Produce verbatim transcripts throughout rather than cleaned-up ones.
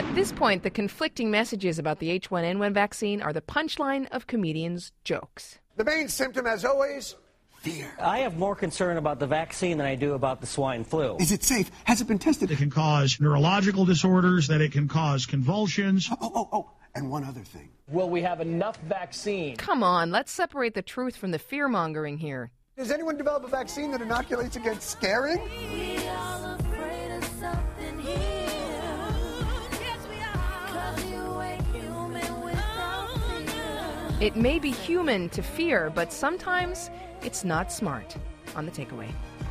At this point, the conflicting messages about the H one N one vaccine are the punchline of comedians' jokes. The main symptom, as always, fear. I have more concern about the vaccine than I do about the swine flu. Is it safe? Has it been tested? It can cause neurological disorders, that it can cause convulsions. Oh, oh, oh, oh. And one other thing. Will we have enough vaccine? Come on, let's separate the truth from the fear-mongering here. Does anyone develop a vaccine that inoculates against scaring? It may be human to fear, but sometimes it's not smart. On The Takeaway.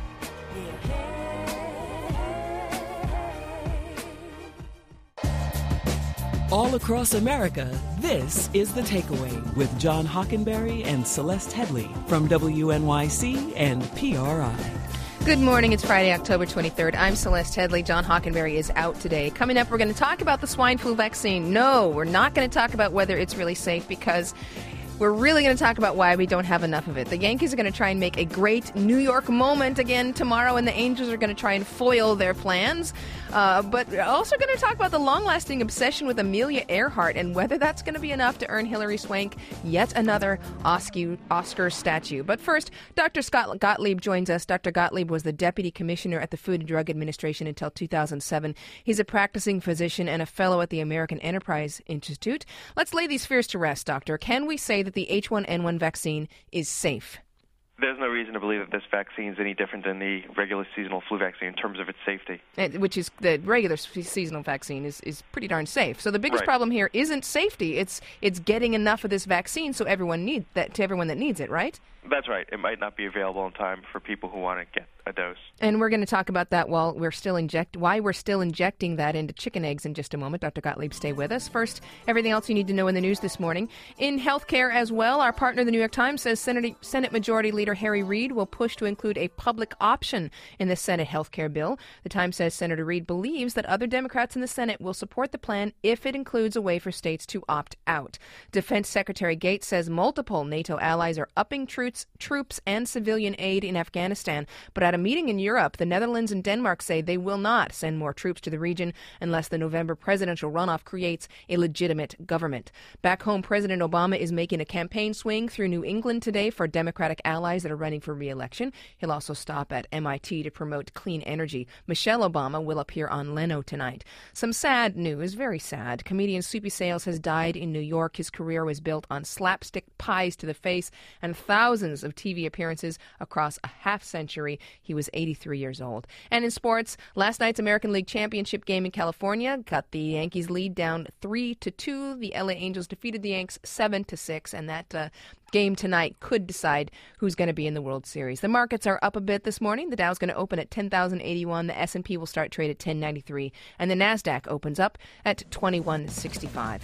All across America, this is The Takeaway with John Hockenberry and Celeste Headley from W N Y C and P R I. Good morning. It's Friday, October twenty-third. I'm Celeste Headley. John Hockenberry is out today. Coming up, we're going to talk about the swine flu vaccine. No, we're not going to talk about whether it's really safe because we're really going to talk about why we don't have enough of it. The Yankees are going to try and make a great New York moment again tomorrow, and the Angels are going to try and foil their plans. Uh, but we're also going to talk about the long-lasting obsession with Amelia Earhart and whether that's going to be enough to earn Hilary Swank yet another Oscar, Oscar statue. But first, Doctor Scott Gottlieb joins us. Doctor Gottlieb was the Deputy Commissioner at the Food and Drug Administration until two thousand seven. He's a practicing physician and a fellow at the American Enterprise Institute. Let's lay these fears to rest, Doctor. Can we say that the H one N one vaccine is safe? There's no reason to believe that this vaccine is any different than the regular seasonal flu vaccine in terms of its safety. Which is, the regular seasonal vaccine is, is pretty darn safe. So the biggest right. problem here isn't safety. It's it's getting enough of this vaccine so everyone need that to everyone that needs it, right? That's right. It might not be available in time for people who want to get a dose. And we're going to talk about that while we're still inject why we're still injecting that into chicken eggs in just a moment. Doctor Gottlieb, stay with us. First, everything else you need to know in the news this morning. In healthcare as well, our partner, the New York Times, says Senate, Senate Majority Leader Harry Reid will push to include a public option in the Senate healthcare bill. The Times says Senator Reid believes that other Democrats in the Senate will support the plan if it includes a way for states to opt out. Defense Secretary Gates says multiple NATO allies are upping troops, troops and civilian aid in Afghanistan, but at a meeting in Europe, the Netherlands and Denmark say they will not send more troops to the region unless the November presidential runoff creates a legitimate government. Back home, President Obama is making a campaign swing through New England today for Democratic allies that are running for re-election. He'll also stop at M I T to promote clean energy. Michelle Obama will appear on Leno tonight. Some sad news, very sad. Comedian Soupy Sales has died in New York. His career was built on slapstick pies to the face and thousands of T V appearances across a half century. He was eighty-three years old. And in sports, last night's American League Championship game in California got the Yankees lead down three to two. The L A Angels defeated the Yanks seven to six, and that uh, game tonight could decide who's going to be in the World Series. The markets are up a bit this morning. The Dow's going to open at ten thousand eighty-one. The S and P will start trade at ten ninety-three, and the Nasdaq opens up at twenty-one sixty-five.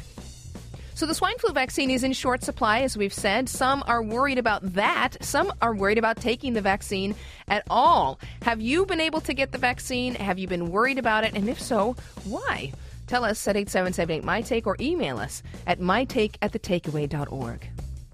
So the swine flu vaccine is in short supply, as we've said. Some are worried about that. Some are worried about taking the vaccine at all. Have you been able to get the vaccine? Have you been worried about it? And if so, why? Tell us at eight seven seven eight my take or email us at my take at the takeaway dot org.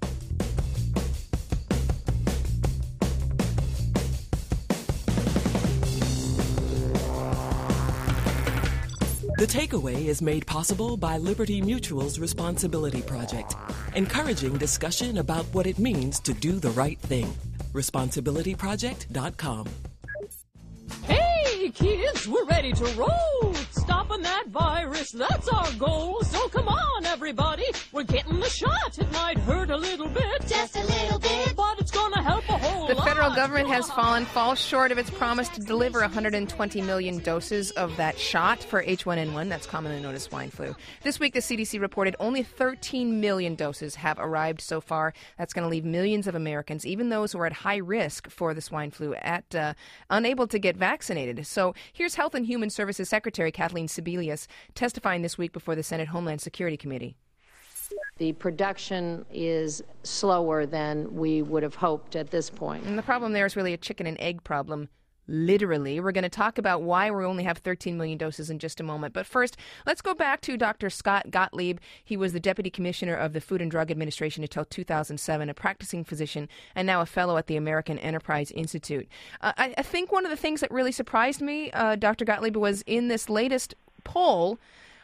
The Takeaway is made possible by Liberty Mutual's Responsibility Project, encouraging discussion about what it means to do the right thing. responsibility project dot com. Hey, kids, we're ready to roll. Stopping that virus, that's our goal. So come on, everybody, we're getting the shot. It might hurt a little bit, just a little bit, but it's gonna help a whole The lot. federal government has fallen, falls short of its promise to deliver one hundred twenty million doses of that shot for H one N one, that's commonly known as swine flu. This week, the C D C reported only thirteen million doses have arrived so far. That's going to leave millions of Americans, even those who are at high risk for the swine flu, at uh, unable to get vaccinated. So here's Health and Human Services Secretary Kathleen Sebelius testifying this week before the Senate Homeland Security Committee. The production is slower than we would have hoped at this point. And the problem there is really a chicken and egg problem. Literally. We're going to talk about why we only have thirteen million doses in just a moment. But first, let's go back to Doctor Scott Gottlieb. He was the Deputy Commissioner of the Food and Drug Administration until two thousand seven, a practicing physician, and now a fellow at the American Enterprise Institute. Uh, I, I think one of the things that really surprised me, uh, Doctor Gottlieb, was in this latest poll,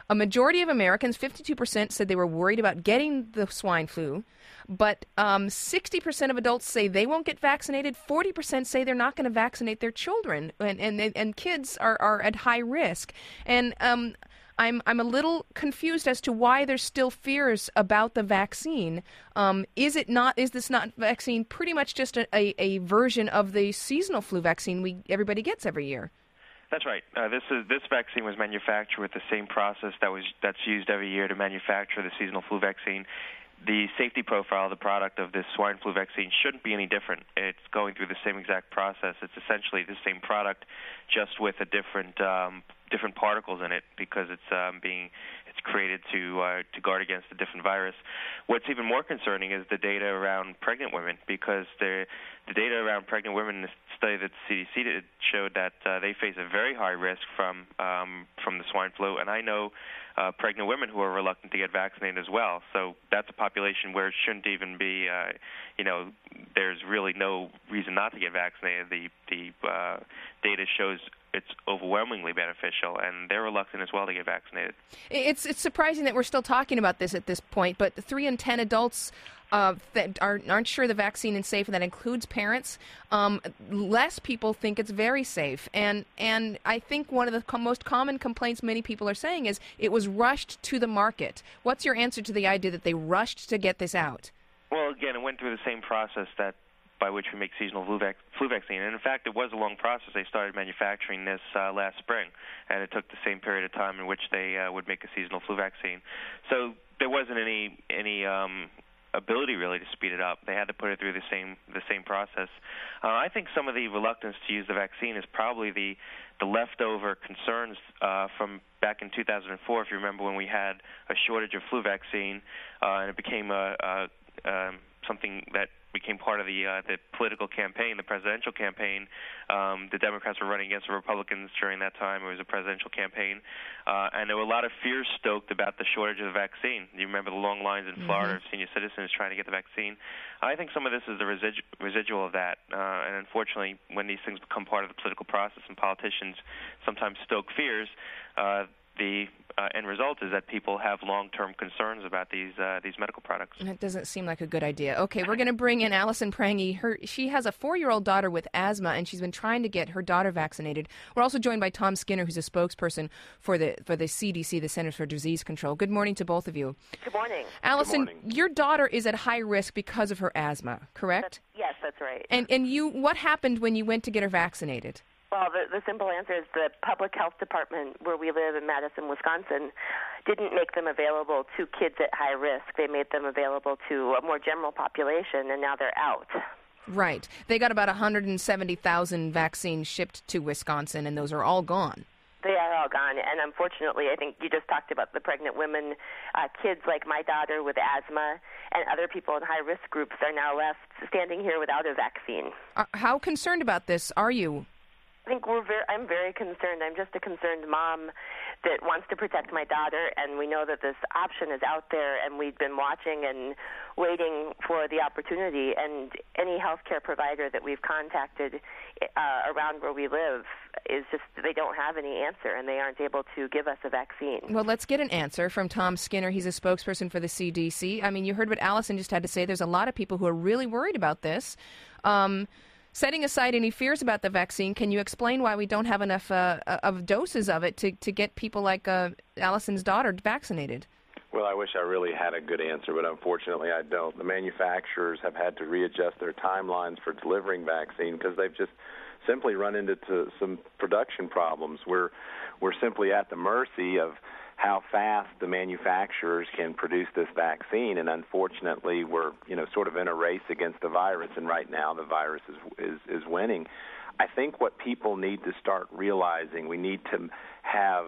A majority of Americans, fifty-two percent, said they were worried about getting the swine flu. But um, sixty percent of adults say they won't get vaccinated. forty percent say they're not going to vaccinate their children. And, and, and kids are, are at high risk. And um, I'm I'm a little confused as to why there's still fears about the vaccine. Um, is it not? Is this not vaccine pretty much just a, a, a version of the seasonal flu vaccine we everybody gets every year? That's right. Uh, this is this vaccine was manufactured with the same process that was that's used every year to manufacture the seasonal flu vaccine. The safety profile of the product of this swine flu vaccine shouldn't be any different. It's going through the same exact process. It's essentially the same product, just with a different um, different particles in it, because it's um, being it's created to uh, to guard against a different virus. What's even more concerning is the data around pregnant women, because the the data around pregnant women in the study that the C D C did showed that uh, they face a very high risk from um, from the swine flu, and I know uh, pregnant women who are reluctant to get vaccinated as well. So that's a population where it shouldn't even be, uh, you know, there's really no reason not to get vaccinated. The the uh, data shows it's overwhelmingly beneficial, and they're reluctant as well to get vaccinated. It's it's surprising that we're still talking about this at this point, but three in ten adults uh, that are, aren't sure the vaccine is safe, and that includes parents. Um, less people think it's very safe, and and I think one of the com- most common complaints many people are saying is it was rushed to the market. What's your answer to the idea that they rushed to get this out? Well, again, it went through the same process that by which we make seasonal flu, vac- flu vaccine. And in fact, it was a long process. They started manufacturing this uh, last spring, and it took the same period of time in which they uh, would make a seasonal flu vaccine. So there wasn't any any um, ability really to speed it up. They had to put it through the same the same process. Uh, I think some of the reluctance to use the vaccine is probably the the leftover concerns uh, from back in two thousand four, if you remember, when we had a shortage of flu vaccine, uh, and it became a, a um, something that became part of the uh, the political campaign, the presidential campaign. Um, the Democrats were running against the Republicans during that time. It was a presidential campaign. Uh, and there were a lot of fears stoked about the shortage of the vaccine. You remember the long lines in Florida mm-hmm. of senior citizens trying to get the vaccine. I think some of this is the residu- residual of that. Uh, and unfortunately, when these things become part of the political process and politicians sometimes stoke fears, uh, the uh, end result is that people have long-term concerns about these uh, these medical products. That doesn't seem like a good idea. Okay, we're going to bring in Allison Prange. Her she has a four-year-old daughter with asthma, and she's been trying to get her daughter vaccinated. We're also joined by Tom Skinner, who's a spokesperson for the for the C D C, the Centers for Disease Control. Good morning to both of you. Good morning. Allison, Good morning. Your daughter is at high risk because of her asthma, correct? That's, yes, that's right. And and you, what happened when you went to get her vaccinated? Well, the, the simple answer is the public health department where we live in Madison, Wisconsin, didn't make them available to kids at high risk. They made them available to a more general population, and now they're out. Right. They got about one hundred seventy thousand vaccines shipped to Wisconsin, and those are all gone. They are all gone, and unfortunately, I think you just talked about the pregnant women, uh, kids like my daughter with asthma, and other people in high-risk groups are now left standing here without a vaccine. Uh, how concerned about this are you? I think we're very, I'm very concerned. I'm just a concerned mom that wants to protect my daughter, and we know that this option is out there, and we've been watching and waiting for the opportunity. And any healthcare provider that we've contacted uh, around where we live is just, they don't have any answer, and they aren't able to give us a vaccine. Well, let's get an answer from Tom Skinner. He's a spokesperson for the C D C. I mean, you heard what Allison just had to say. There's a lot of people who are really worried about this. Um, Setting aside any fears about the vaccine, can you explain why we don't have enough uh, of doses of it to, to get people like uh, Allison's daughter vaccinated? Well, I wish I really had a good answer, but unfortunately I don't. The manufacturers have had to readjust their timelines for delivering vaccine because they've just simply run into to some production problems. We're, we're simply at the mercy of how fast the manufacturers can produce this vaccine, and unfortunately we're, you know, sort of in a race against the virus, and right now the virus is is, is winning. I think what people need to start realizing, we need to have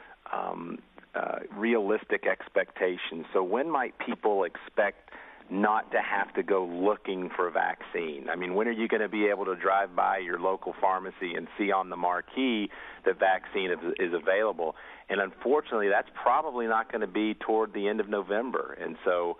um, uh, realistic expectations. So when might people expect not to have to go looking for a vaccine? I mean, when are you going to be able to drive by your local pharmacy and see on the marquee that vaccine is, is available? And unfortunately, that's probably not going to be toward the end of November. And so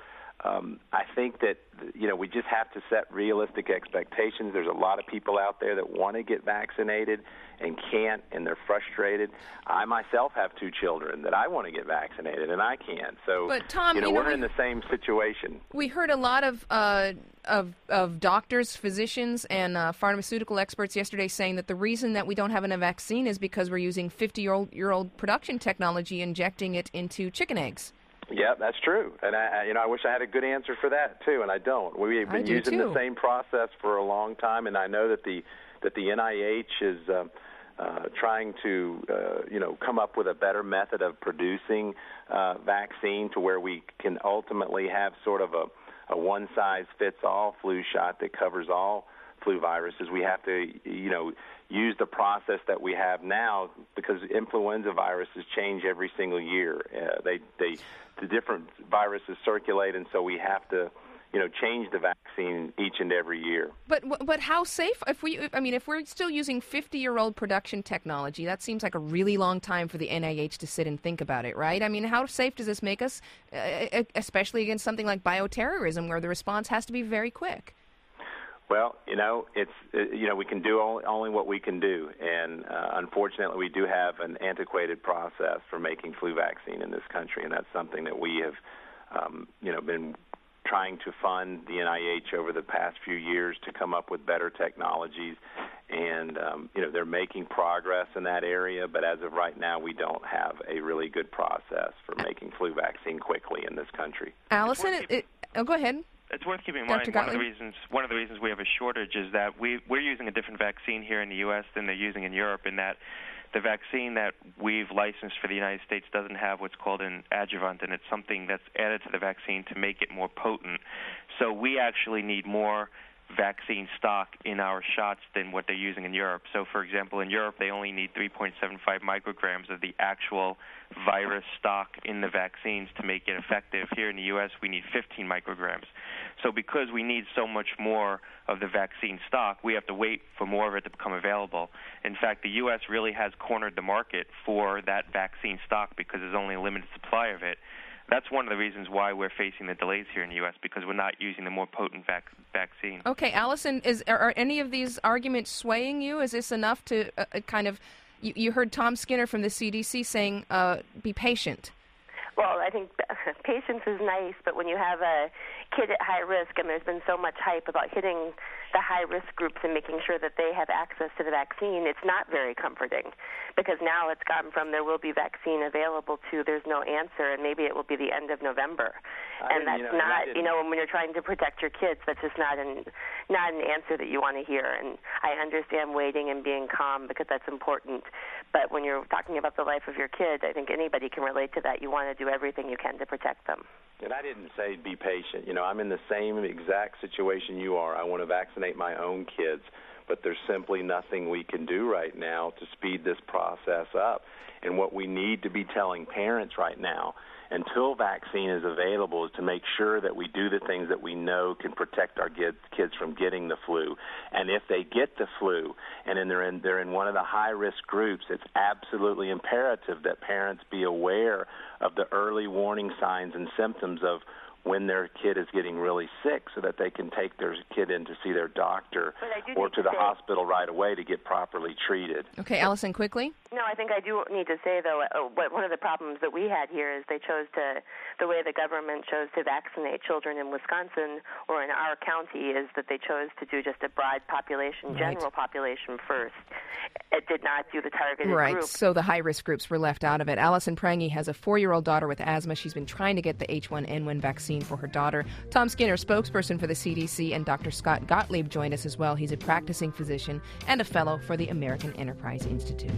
um, I think that, you know, we just have to set realistic expectations. There's a lot of people out there that want to get vaccinated and can't, and they're frustrated. I myself have two children that I want to get vaccinated, and I can't. So, but Tom, you know, you know, we're we, in the same situation. We heard a lot of uh, of, of doctors, physicians, and uh, pharmaceutical experts yesterday saying that the reason that we don't have enough vaccine is because we're using fifty-year-old year old production technology, injecting it into chicken eggs. Yeah, that's true, and I, you know, I wish I had a good answer for that too, and I don't. We've been using too. the same process for a long time, and I know that the that the N I H is uh, uh, trying to, uh, you know, come up with a better method of producing uh, vaccine to where we can ultimately have sort of a, a one-size-fits-all flu shot that covers all flu viruses. We have to, you know, use the process that we have now because influenza viruses change every single year. Uh, they, they, the different viruses circulate, and so we have to, you know, change the vaccine each and every year. But but how safe? If we, I mean, if we're still using fifty-year-old production technology, that seems like a really long time for the N I H to sit and think about it, right? I mean, how safe does this make us, uh, especially against something like bioterrorism, where the response has to be very quick? Well, you know, it's you know we can do only, only what we can do, and uh, unfortunately, we do have an antiquated process for making flu vaccine in this country, and that's something that we have, um, you know, been trying to fund the N I H over the past few years to come up with better technologies, and um, you know they're making progress in that area. But as of right now, we don't have a really good process for making flu vaccine quickly in this country. Allison, it, it, oh, go ahead. It's worth keeping in Doctor mind one of the Gottlieb? reasons one of the reasons we have a shortage is that we we're using a different vaccine here in the U S than they're using in Europe, in that the vaccine that we've licensed for the United States doesn't have what's called an adjuvant, and it's something that's added to the vaccine to make it more potent. So we actually need more vaccine stock in our shots than what they're using in Europe. So, for example, in Europe, they only need three point seven five micrograms of the actual virus stock in the vaccines to make it effective. Here in the U S, we need fifteen micrograms. So because we need so much more of the vaccine stock, we have to wait for more of it to become available. In fact, the U S really has cornered the market for that vaccine stock because there's only a limited supply of it. That's one of the reasons why we're facing the delays here in the U S, because we're not using the more potent vac- vaccine. Okay, Allison, is are, are any of these arguments swaying you? Is this enough to uh, kind of, you, you heard Tom Skinner from the C D C saying, uh, be patient. Well, I think patience is nice, but when you have a kid at high risk, and there's been so much hype about hitting the high-risk groups and making sure that they have access to the vaccine, it's not very comforting, because now it's gone from there will be vaccine available to there's no answer, and maybe it will be the end of November. I and that's you know, not, and you know, when you're trying to protect your kids, that's just not an, not an answer that you want to hear. And I understand waiting and being calm because that's important, but when you're talking about the life of your kids, I think anybody can relate to that. You want to do everything you can to protect them. And I didn't say be patient. You know, I'm in the same exact situation you are. I want to vaccinate my own kids, but there's simply nothing we can do right now to speed this process up. And what we need to be telling parents right now, until vaccine is available, is to make sure that we do the things that we know can protect our kids, kids from getting the flu. And if they get the flu and then they're in, they're in one of the high-risk groups, it's absolutely imperative that parents be aware of the early warning signs and symptoms of when their kid is getting really sick, so that they can take their kid in to see their doctor or to the say, hospital right away to get properly treated. Okay, Allison, quickly. No, I think I do need to say, though, uh, one of the problems that we had here is they chose to, the way the government chose to vaccinate children in Wisconsin or in our county is that they chose to do just a broad population, Right. general population first. It did not do the targeted Right, group. so the high-risk groups were left out of it. Allison Prange has a four-year-old daughter with asthma. She's been trying to get the H one N one vaccine for her daughter. Tom Skinner, spokesperson for the C D C, and Doctor Scott Gottlieb joined us as well. He's a practicing physician and a fellow for the American Enterprise Institute.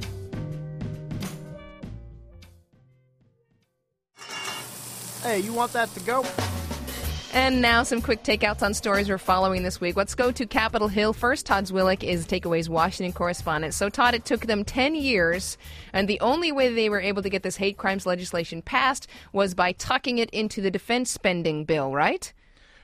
Hey, you want that to go? And now some quick takeouts on stories we're following this week. Let's go to Capitol Hill first. Todd Zwillich is Takeaway's Washington correspondent. So, Todd, it took them ten years, and the only way they were able to get this hate crimes legislation passed was by tucking it into the defense spending bill, right?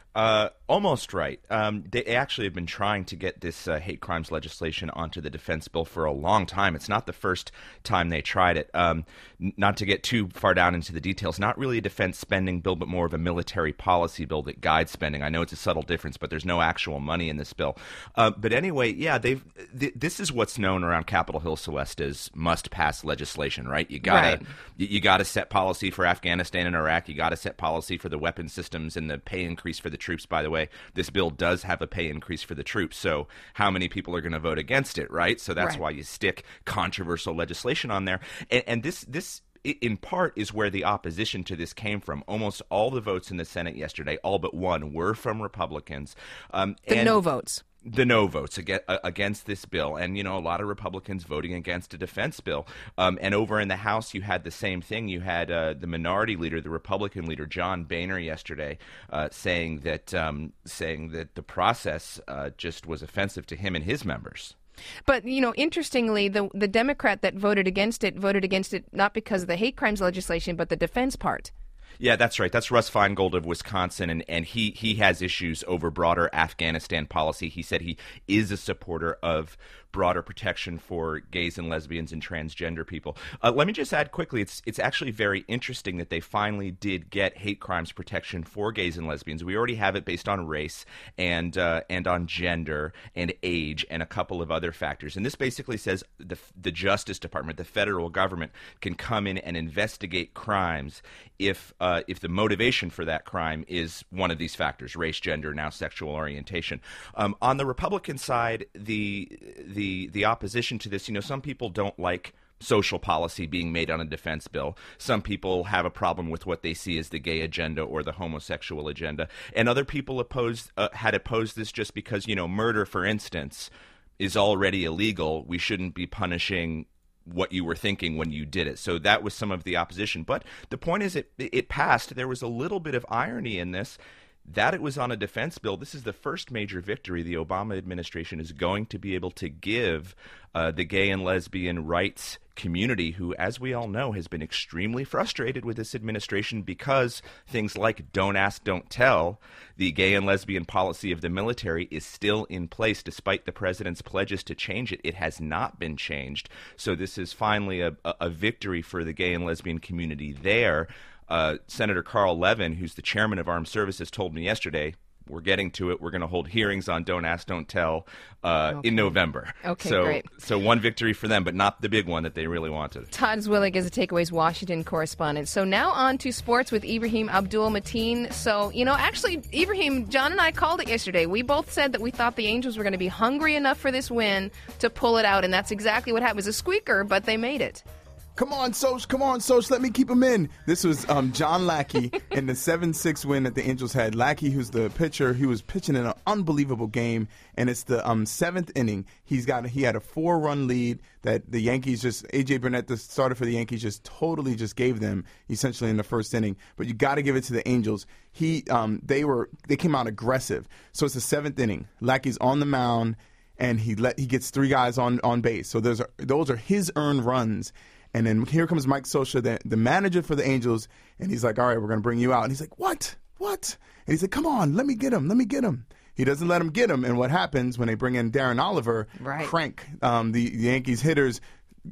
Uh, almost right. Um, they actually have been trying to get this uh, hate crimes legislation onto the defense bill for a long time. It's not the first time they tried it. Um, n- not to get too far down into the details, not really a defense spending bill, but more of a military policy bill that guides spending. I know it's a subtle difference, but there's no actual money in this bill. Uh, but anyway, yeah, they've. Th- this is what's known around Capitol Hill, Celeste, as must-pass legislation, right? You gotta, Right. you, you gotta set policy for Afghanistan and Iraq. You gotta set policy for the weapon systems and the pay increase for the troops. By the way, this bill does have a pay increase for the troops. So how many people are going to vote against it, right? So that's Right. why you stick controversial legislation on there. And, and this this in part is where the opposition to this came from. Almost all the votes in the Senate yesterday, all but one, were from Republicans. Um, The and no votes. The no votes against this bill. And, you know, a lot of Republicans voting against a defense bill. Um, and over in the House, you had the same thing. You had uh, the minority leader, the Republican leader, John Boehner, yesterday uh, saying that um, saying that the process uh, just was offensive to him and his members. But, you know, interestingly, the the Democrat that voted against it voted against it not because of the hate crimes legislation, but the defense part. Yeah, that's right. That's Russ Feingold of Wisconsin, and, and he, he has issues over broader Afghanistan policy. He said he is a supporter of broader protection for gays and lesbians and transgender people. Uh, let me just add quickly, it's it's actually very interesting that they finally did get hate crimes protection for gays and lesbians. We already have it based on race and uh, and on gender and age and a couple of other factors. And this basically says the the Justice Department, the federal government, can come in and investigate crimes if uh, if the motivation for that crime is one of these factors: race, gender, now sexual orientation. Um, on the Republican side, the the The, the opposition to this, you know, some people don't like social policy being made on a defense bill. Some people have a problem with what they see as the gay agenda or the homosexual agenda. And other people opposed, uh, had opposed this just because, you know, murder, for instance, is already illegal. We shouldn't be punishing what you were thinking when you did it. So that was some of the opposition. But the point is it, it passed. There was a little bit of irony in this, that it was on a defense bill. This is the first major victory the Obama administration is going to be able to give uh, the gay and lesbian rights community, who, as we all know, has been extremely frustrated with this administration because things like don't ask, don't tell, the gay and lesbian policy of the military is still in place despite the president's pledges to change it. It has not been changed. So this is finally a, a victory for the gay and lesbian community there. Uh, Senator Carl Levin, who's the chairman of Armed Services, told me yesterday, we're getting to it. We're going to hold hearings on Don't Ask, Don't Tell uh, okay. in November. Okay, so, great. So one victory for them, but not the big one that they really wanted. Todd Zwillig is a Takeaways Washington correspondent. So now on to sports with Ibrahim Abdul-Mateen. So, you know, actually, Ibrahim, John and I called it yesterday. We both said that we thought the Angels were going to be hungry enough for this win to pull it out, and that's exactly what happened. It was a squeaker, but they made it. Come on, Soch. Come on, Soch. Let me keep him in. This was um, John Lackey in the seven six win that the Angels had. Lackey, who's the pitcher, he was pitching in an unbelievable game, and it's the um, seventh inning. He's got he had a four-run lead that the Yankees just A J Burnett, the starter for the Yankees, just totally just gave them essentially in the first inning. But you got to give it to the Angels. He um, they were they came out aggressive. So it's the seventh inning. Lackey's on the mound, and he let he gets three guys on on base. So those are those are his earned runs. And then here comes Mike Scioscia, the, the manager for the Angels, and he's like, all right, we're going to bring you out. And he's like, what? What? And he's like, come on, let me get him. Let me get him. He doesn't let him get him. And what happens when they bring in Darren Oliver, right. crank, um, the, the Yankees hitters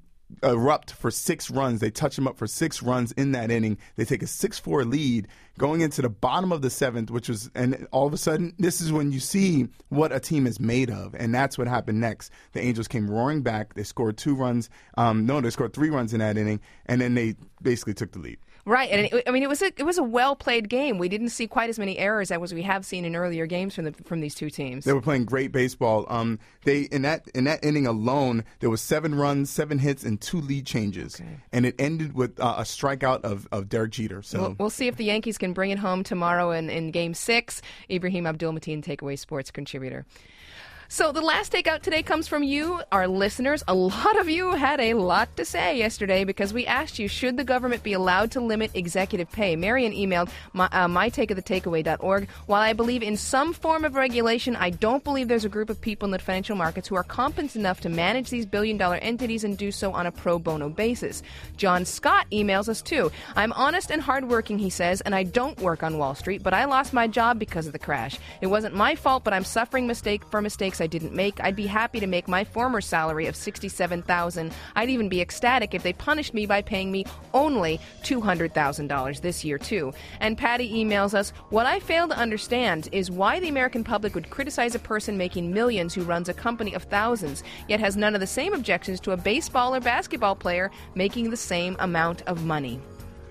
erupt for six runs. They touch him up for six runs in that inning. They take a six four lead going into the bottom of the seventh, which was, and all of a sudden, this is when you see what a team is made of, and that's what happened next. The Angels came roaring back. They scored two runs. Um, no, they scored three runs in that inning, and then they basically took the lead. Right, and it, I mean it was a it was a well played game. We didn't see quite as many errors as we have seen in earlier games from the from these two teams. They were playing great baseball. Um, they in that in that inning alone, there was seven runs, seven hits, and two lead changes, okay. And it ended with uh, a strikeout of, of Derek Jeter. So we'll, we'll see if the Yankees can bring it home tomorrow in, in Game Six. Ibrahim Abdul-Mateen, Takeaway Sports contributor. So the last takeout today comes from you, our listeners. A lot of you had a lot to say yesterday because we asked you, should the government be allowed to limit executive pay? Marion emailed my, uh, mytakeofthetakeaway dot org. While I believe in some form of regulation, I don't believe there's a group of people in the financial markets who are competent enough to manage these billion-dollar entities and do so on a pro bono basis. John Scott emails us, too. I'm honest and hardworking, he says, and I don't work on Wall Street, but I lost my job because of the crash. It wasn't my fault, but I'm suffering mistake for mistakes I didn't make. I'd be happy to make my former salary of sixty-seven thousand dollars. I'd even be ecstatic if they punished me by paying me only two hundred thousand dollars this year, too. And Patty emails us, what I fail to understand is why the American public would criticize a person making millions who runs a company of thousands, yet has none of the same objections to a baseball or basketball player making the same amount of money.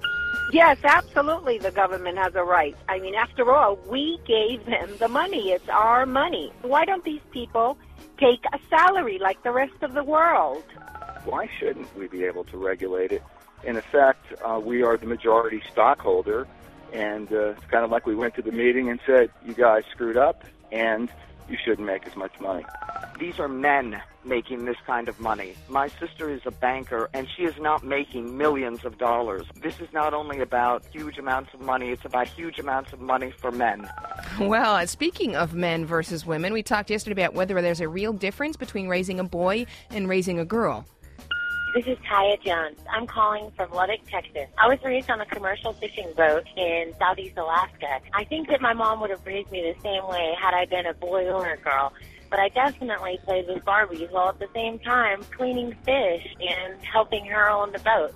Yes, absolutely, the government has a right. I mean, after all, we gave them the money. It's our money. Why don't these people take a salary like the rest of the world? Why shouldn't we be able to regulate it? In effect, uh, we are the majority stockholder, and uh, it's kind of like we went to the meeting and said, you guys screwed up, and you shouldn't make as much money. These are men making this kind of money. My sister is a banker, and she is not making millions of dollars. This is not only about huge amounts of money, it's about huge amounts of money for men. Well, uh, speaking of men versus women, we talked yesterday about whether there's a real difference between raising a boy and raising a girl. This is Taya Jones. I'm calling from Lubbock, Texas. I was raised on a commercial fishing boat in southeast Alaska. I think that my mom would have raised me the same way had I been a boy or a girl. But I definitely played with Barbies while at the same time cleaning fish and helping her on the boat.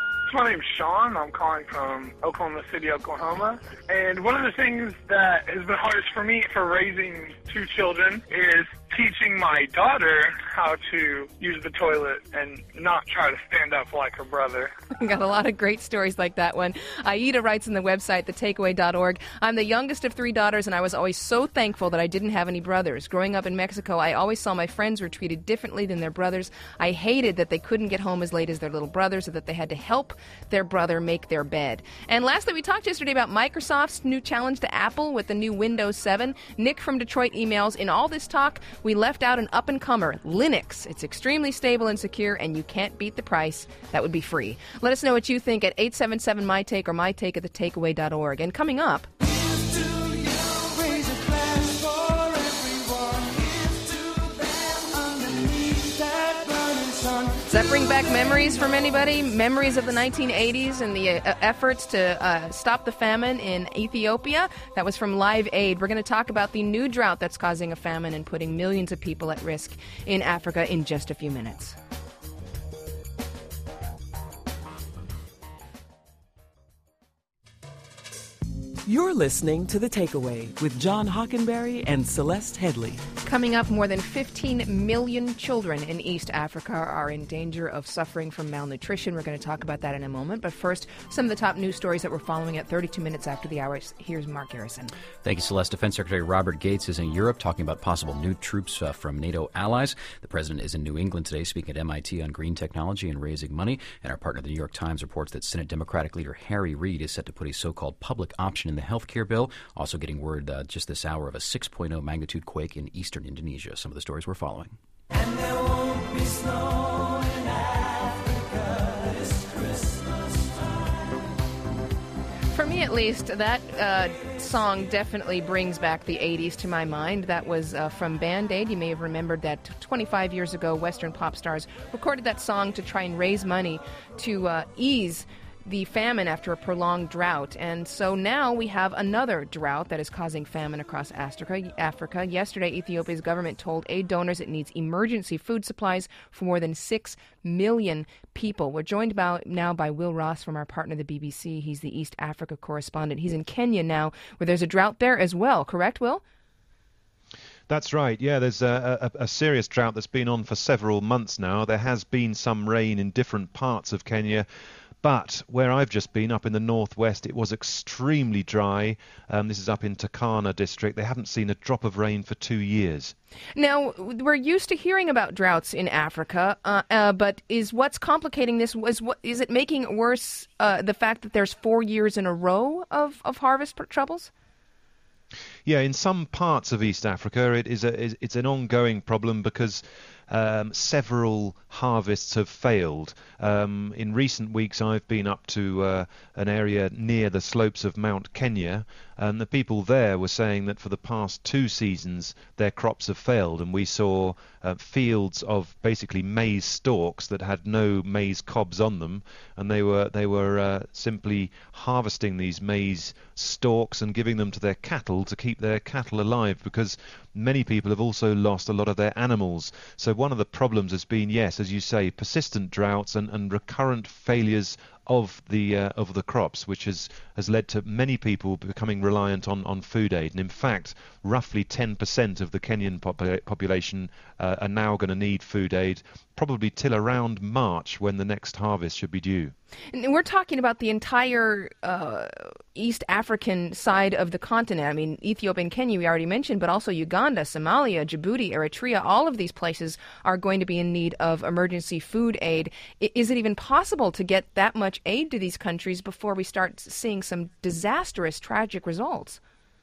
My name's Sean. I'm calling from Oklahoma City, Oklahoma. And one of the things that has been hardest for me for raising two children is teaching my daughter how to use the toilet and not try to stand up like her brother. Got a lot of great stories like that one. Aida writes on the website, the takeaway dot org, I'm the youngest of three daughters, and I was always so thankful that I didn't have any brothers. Growing up in Mexico, I always saw my friends were treated differently than their brothers. I hated that they couldn't get home as late as their little brothers, or that they had to help their brother make their bed. And lastly, we talked yesterday about Microsoft's new challenge to Apple with the new Windows seven. Nick from Detroit emails, in all this talk, we left out an up-and-comer, Linux. It's extremely stable and secure, and you can't beat the price. That would be free. Let us know what you think at eight seven seven, M Y Take or my take at the takeaway dot org. And coming up... Does that bring back memories from anybody? Memories of the nineteen eighties and the uh, efforts to uh, stop the famine in Ethiopia? That was from Live Aid. We're going to talk about the new drought that's causing a famine and putting millions of people at risk in Africa in just a few minutes. You're listening to The Takeaway with John Hockenberry and Celeste Headley. Coming up, more than fifteen million children in East Africa are in danger of suffering from malnutrition. We're going to talk about that in a moment. But first, some of the top news stories that we're following at thirty-two minutes after the hour. Here's Mark Garrison. Thank you, Celeste. Defense Secretary Robert Gates is in Europe talking about possible new troops uh, from NATO allies. The president is in New England today speaking at M I T on green technology and raising money. And our partner, the New York Times, reports that Senate Democratic leader Harry Reid is set to put a so-called public option in the health care bill. Also getting word uh, just this hour of a six point oh magnitude quake in eastern Indonesia. Some of the stories we're following. And there won't be snow in Africa this Christmas time. For me, at least, that uh, song definitely brings back the eighties to my mind. That was uh, from Band Aid. You may have remembered that twenty-five years ago, Western pop stars recorded that song to try and raise money to uh, ease the famine after a prolonged drought. And so now we have another drought that is causing famine across Africa. Africa. Yesterday, Ethiopia's government told aid donors it needs emergency food supplies for more than six million people. We're joined by, now by Will Ross from our partner, the B B C. He's the East Africa correspondent. He's in Kenya now, where there's a drought there as well. Correct, Will? That's right. Yeah, there's a, a, a serious drought that's been on for several months now. There has been some rain in different parts of Kenya, but where I've just been, up in the northwest, it was extremely dry. Um, this is up in Turkana district. They haven't seen a drop of rain for two years. Now, we're used to hearing about droughts in Africa, uh, uh, but is what's complicating this, is, what, is it making it worse, uh, the fact that there's four years in a row of, of harvest troubles? yeah, in some parts of East Africa, it is a, it's an ongoing problem because um, several harvests have failed. Um, in recent weeks, I've been up to uh, an area near the slopes of Mount Kenya, and the people there were saying that for the past two seasons, their crops have failed, and we saw uh, fields of basically maize stalks that had no maize cobs on them, and they were they were uh, simply harvesting these maize stalks and giving them to their cattle to keep their cattle alive, because many people have also lost a lot of their animals. So one of the problems has been, yes, as you say, persistent droughts and, and recurrent failures of the uh, of the crops, which has has led to many people becoming reliant on, on food aid. And in fact, roughly ten percent of the Kenyan popula- population uh, are now going to need food aid, probably till around March, when the next harvest should be due. And we're talking about the entire uh, East African side of the continent. I mean, Ethiopia and Kenya we already mentioned, but also Uganda, Somalia, Djibouti, Eritrea, all of these places are going to be in need of emergency food aid. I- is it even possible to get that much aid to these countries before we start seeing some disastrous, tragic results?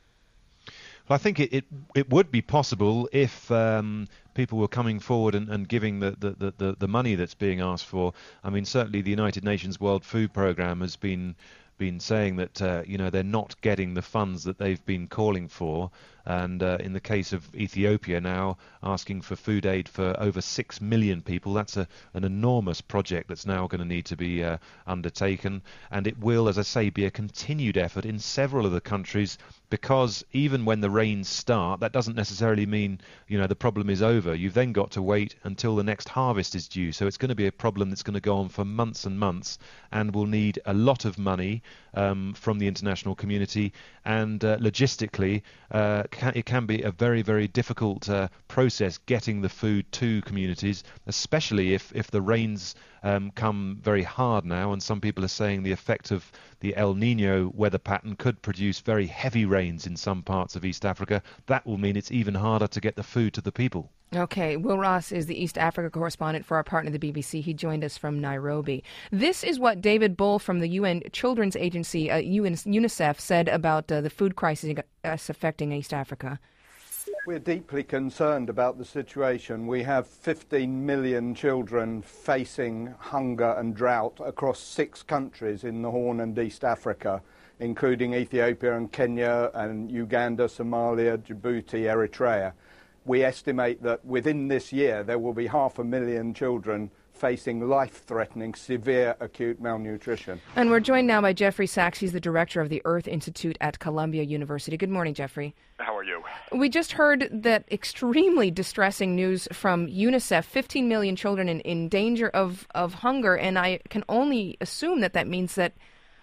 Well, I think it, it, it would be possible if um, people were coming forward and, and giving the, the, the, the money that's being asked for. I mean, certainly the United Nations World Food Programme has been been saying that uh, you know, they're not getting the funds that they've been calling for, and uh, in the case of Ethiopia now asking for food aid for over six million people. That's a, an enormous project that's now going to need to be uh, undertaken, and it will, as I say, be a continued effort in several of the countries, because even when the rains start, that doesn't necessarily mean, you know, the problem is over. You've then got to wait until the next harvest is due, so it's going to be a problem that's going to go on for months and months, and will need a lot of money um, from the international community, and uh, logistically uh, can, it can be a very, very difficult uh, process getting the food to communities, especially if, if the rains um, come very hard now, and some people are saying the effect of the El Nino weather pattern could produce very heavy rains in some parts of East Africa. That will mean it's even harder to get the food to the people. Okay, Will Ross is the East Africa correspondent for our partner, the B B C. He joined us from Nairobi. This is what David Bull from the U N Children's Agency, uh, UNICEF, said about uh, the food crisis affecting East Africa. We're deeply concerned about the situation. We have fifteen million children facing hunger and drought across six countries in the Horn and East Africa, including Ethiopia and Kenya and Uganda, Somalia, Djibouti, Eritrea. We estimate that within this year there will be half a million children facing life-threatening, severe acute malnutrition. And we're joined now by Jeffrey Sachs. He's the director of the Earth Institute at Columbia University. Good morning, Jeffrey. How are you? We just heard that extremely distressing news from UNICEF, fifteen million children in, in danger of, of hunger, and I can only assume that that means that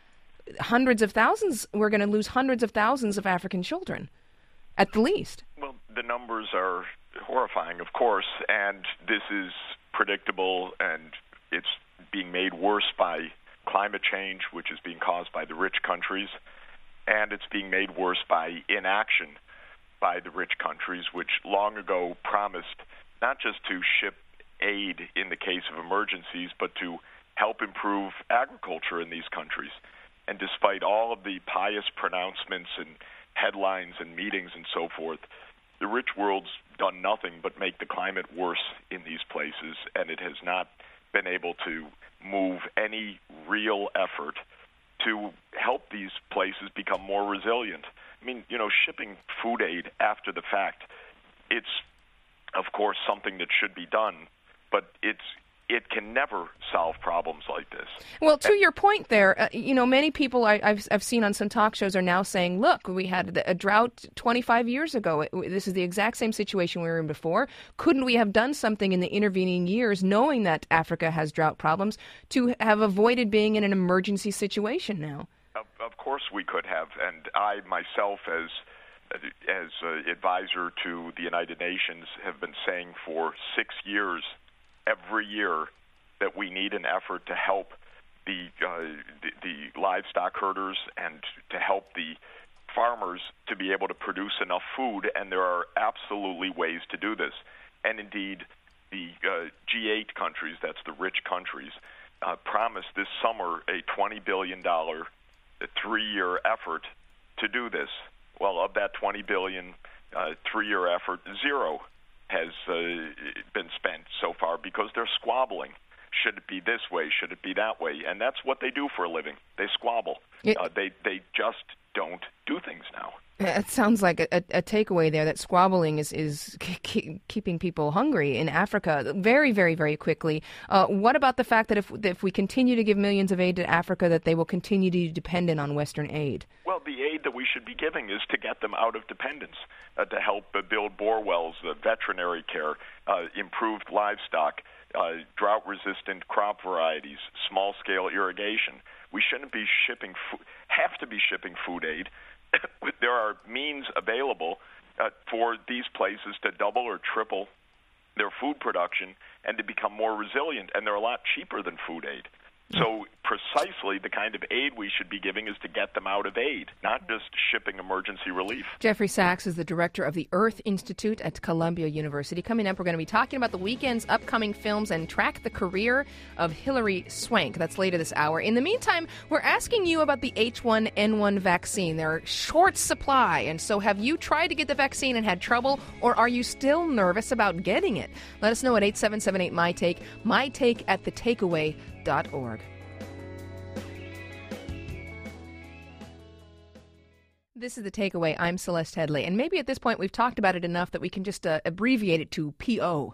hundreds of thousands, we're going to lose hundreds of thousands of African children, at the least. Well, the numbers are horrifying, of course, and this is predictable, and it's being made worse by climate change, which is being caused by the rich countries, and it's being made worse by inaction by the rich countries, which long ago promised not just to ship aid in the case of emergencies, but to help improve agriculture in these countries. And despite all of the pious pronouncements and headlines and meetings and so forth, the rich world's done nothing but make the climate worse in these places, and it has not been able to move any real effort to help these places become more resilient. I mean, you know, shipping food aid after the fact, it's, of course, something that should be done, but it's it can never solve problems like this. Well, to your point there, uh, you know, many people I, I've I've seen on some talk shows are now saying, look, we had a drought twenty-five years ago. It, this is the exact same situation we were in before. Couldn't we have done something in the intervening years, knowing that Africa has drought problems, to have avoided being in an emergency situation now? Of, of course we could have. And I myself, as as uh, advisor to the United Nations, have been saying for six years every year that we need an effort to help the, uh, the the livestock herders and to help the farmers to be able to produce enough food, and there are absolutely ways to do this. And indeed, the uh, G eight countries, that's the rich countries, uh, promised this summer a twenty billion dollars three-year effort to do this. Well, of that twenty billion dollars uh, three-year effort, zero has uh, been spent so far because they're squabbling. Should it be this way? Should it be that way? And that's what they do for a living. They squabble. It, uh, they they just don't do things now. It sounds like a, a, a takeaway there that squabbling is, is keep, keeping people hungry in Africa very, very, very quickly. Uh, what about the fact that if if we continue to give millions of aid to Africa, that they will continue to be dependent on Western aid? Well, the aid that we should be giving is to get them out of dependence, uh, to help uh, build bore wells, uh, veterinary care, uh, improved livestock, uh, drought-resistant crop varieties, small-scale irrigation. We shouldn't be shipping, fo- have to be shipping food aid. There are means available uh, for these places to double or triple their food production and to become more resilient, and they're a lot cheaper than food aid. So precisely the kind of aid we should be giving is to get them out of aid, not just shipping emergency relief. Jeffrey Sachs is the director of the Earth Institute at Columbia University. Coming up, we're going to be talking about the weekend's upcoming films and track the career of Hilary Swank. That's later this hour. In the meantime, we're asking you about the H one N one vaccine. They're short supply, and so have you tried to get the vaccine and had trouble, or are you still nervous about getting it? Let us know at eight seven seven eight, M Y Take, my take at the takeaway dot org. This is The Takeaway. I'm Celeste Headley. And maybe at this point we've talked about it enough that we can just uh, abbreviate it to P O.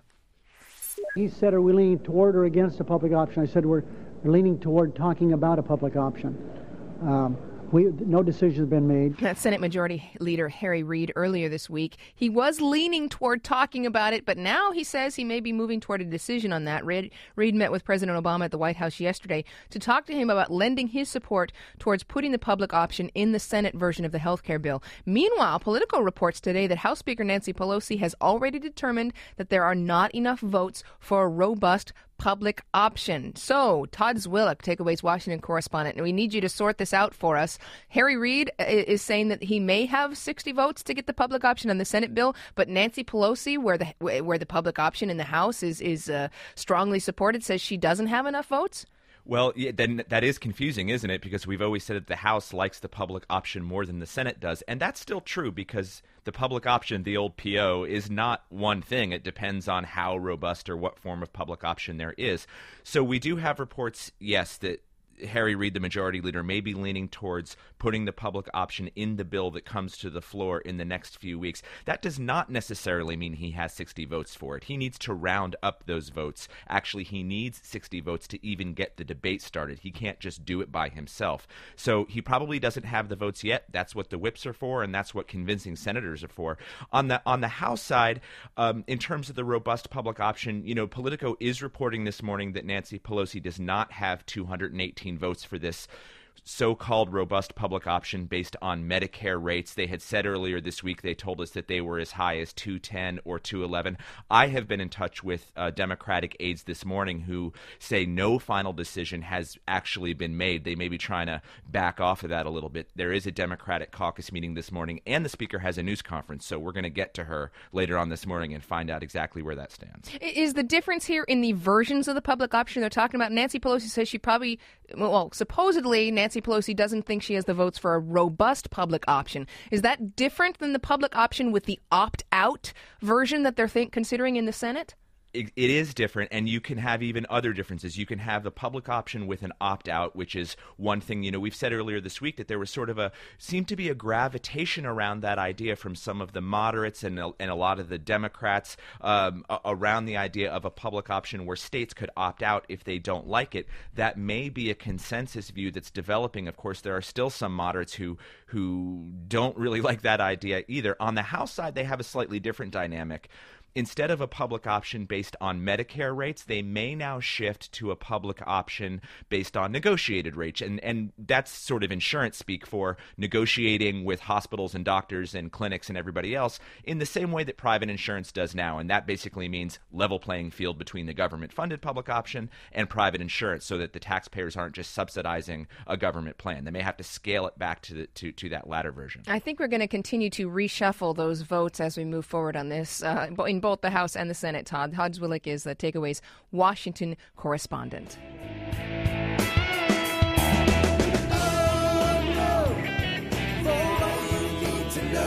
He said, are we leaning toward or against a public option? I said, we're leaning toward talking about a public option. Um, we, no decision has been made. That's Senate Majority Leader Harry Reid earlier this week. He was leaning toward talking about it, but now he says he may be moving toward a decision on that. Reid, Reid met with President Obama at the White House yesterday to talk to him about lending his support towards putting the public option in the Senate version of the health care bill. Meanwhile, Politico reports today that House Speaker Nancy Pelosi has already determined that there are not enough votes for a robust public option. So, Todd Zwillich, Takeaway's Washington correspondent, and we need you to sort this out for us. Harry Reid is saying that he may have sixty votes to get the public option on the Senate bill, but Nancy Pelosi, where the where the public option in the House is is uh, strongly supported, says she doesn't have enough votes. Well, yeah, then that is confusing, isn't it? Because we've always said that the House likes the public option more than the Senate does. And that's still true because the public option, the old P O, is not one thing. It depends on how robust or what form of public option there is. So we do have reports, yes, that Harry Reid, the majority leader, may be leaning towards putting the public option in the bill that comes to the floor in the next few weeks. That does not necessarily mean he has sixty votes for it. He needs to round up those votes. Actually, he needs sixty votes to even get the debate started. He can't just do it by himself. So he probably doesn't have the votes yet. That's what the whips are for, and that's what convincing senators are for. On the on the House side, um, in terms of the robust public option, you know, Politico is reporting this morning that Nancy Pelosi does not have two hundred eighteen votes for this so-called robust public option based on Medicare rates. They had said earlier this week, they told us that they were as high as two ten or two eleven. I have been in touch with uh, Democratic aides this morning who say no final decision has actually been made. They may be trying to back off of that a little bit. There is a Democratic caucus meeting this morning, and the Speaker has a news conference, so we're going to get to her later on this morning and find out exactly where that stands. Is the difference here in the versions of the public option they're talking about? Nancy Pelosi says she probably, well, supposedly Nancy Pelosi doesn't think she has the votes for a robust public option. Is that different than the public option with the opt-out version that they're think, considering in the Senate? It, it is different, and you can have even other differences. You can have the public option with an opt-out, which is one thing. You know, we've said earlier this week that there was sort of a, seemed to be a gravitation around that idea from some of the moderates and, and a lot of the Democrats um, around the idea of a public option where states could opt out if they don't like it. That may be a consensus view that's developing. Of course, there are still some moderates who, who don't really like that idea either. On the House side, they have a slightly different dynamic. Instead of a public option based on Medicare rates, they may now shift to a public option based on negotiated rates. And, and that's sort of insurance speak for negotiating with hospitals and doctors and clinics and everybody else in the same way that private insurance does now. And that basically means level playing field between the government-funded public option and private insurance so that the taxpayers aren't just subsidizing a government plan. They may have to scale it back to, the, to, to that latter version. I think we're going to continue to reshuffle those votes as we move forward on this uh, in both the House and the Senate. Todd, Todd Zwillich is the Takeaway's Washington correspondent. Oh, no. For all you need to know.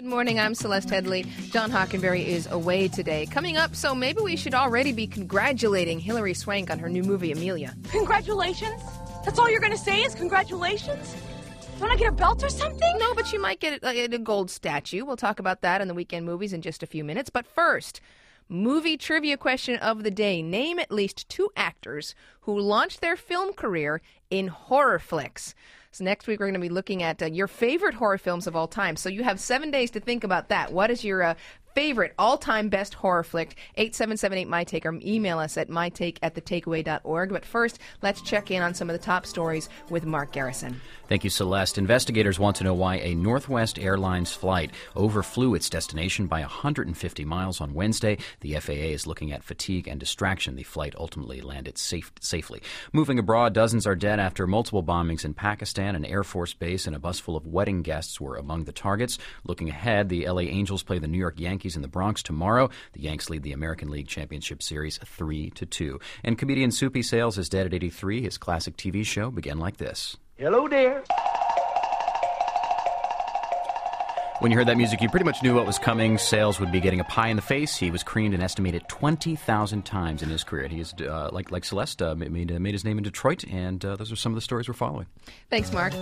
Good morning, I'm Celeste Headley. John Hockenberry is away today. Coming up, so maybe we should already be congratulating Hilary Swank on her new movie, Amelia. Congratulations? That's all you're going to say is congratulations? You want to get a belt or something? No, but you might get a, a gold statue. We'll talk about that in the Weekend Movies in just a few minutes. But first, movie trivia question of the day. Name at least two actors who launched their film career in horror flicks. So next week we're going to be looking at uh, your favorite horror films of all time. So you have seven days to think about that. What is your uh, favorite all-time best horror flick? eight seven seven eight, M Y take or email us at my take at the takeaway dot org. But first, let's check in on some of the top stories with Mark Garrison. Thank you, Celeste. Investigators want to know why a Northwest Airlines flight overflew its destination by one hundred fifty miles on Wednesday. The F A A is looking at fatigue and distraction. The flight ultimately landed safe, safely. Moving abroad, dozens are dead after multiple bombings in Pakistan. An Air Force base and a bus full of wedding guests were among the targets. Looking ahead, the L A Angels play the New York Yankees in the Bronx tomorrow. The Yanks lead the American League Championship Series three to two. And comedian Soupy Sales is dead at eighty-three. His classic T V show began like this. Hello there. When you heard that music, you pretty much knew what was coming. Sales would be getting a pie in the face. He was creamed an estimated twenty thousand times in his career. He is, uh, like like Celeste, uh, made, uh, made his name in Detroit, and uh, those are some of the stories we're following. Thanks, Mark.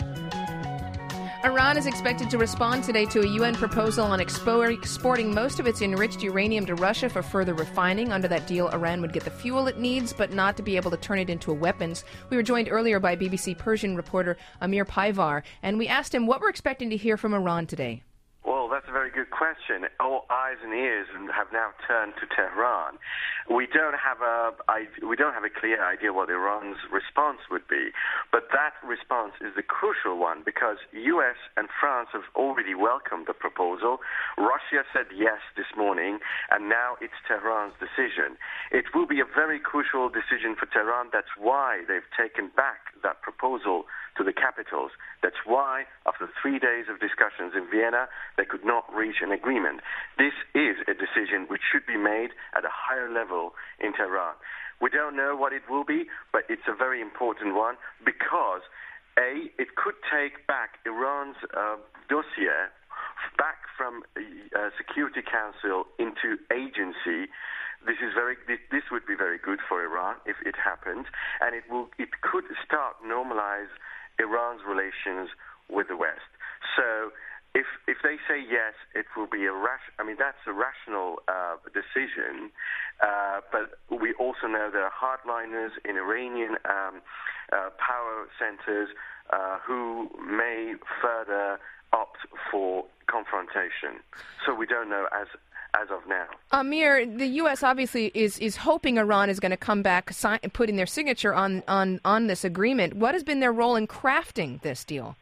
Iran is expected to respond today to a U N proposal on expo- exporting most of its enriched uranium to Russia for further refining. Under that deal, Iran would get the fuel it needs, but not to be able to turn it into weapons. We were joined earlier by B B C Persian reporter Amir Paivar, and we asked him what we're expecting to hear from Iran today. Well, that's a very good question. All eyes and ears have now turned to Tehran. We don't have a we don't have a clear idea what Iran's response would be, but that response is the crucial one because U S and France have already welcomed the proposal. Russia said yes this morning, and now it's Tehran's decision. It will be a very crucial decision for Tehran. That's why they've taken back that proposal to the capitals. That's why, after three days of discussions in Vienna, they could not reach an agreement. This is a decision which should be made at a higher level in Tehran. We don't know what it will be, but it's a very important one because, A, it could take back Iran's uh, dossier back from uh, Security Council into agency. This is very. This would be very good for Iran if it happened, and it will. It could start normalize Iran's relations with the West. So, if if they say yes, it will be a rash. I mean, that's a rational uh, decision. Uh, but we also know there are hardliners in Iranian um, uh, power centers uh, who may further opt for confrontation. So we don't know as. As of now. Amir, the U S obviously is, is hoping Iran is going to come back si- putting their signature on, on, on this agreement. What has been their role in crafting this deal?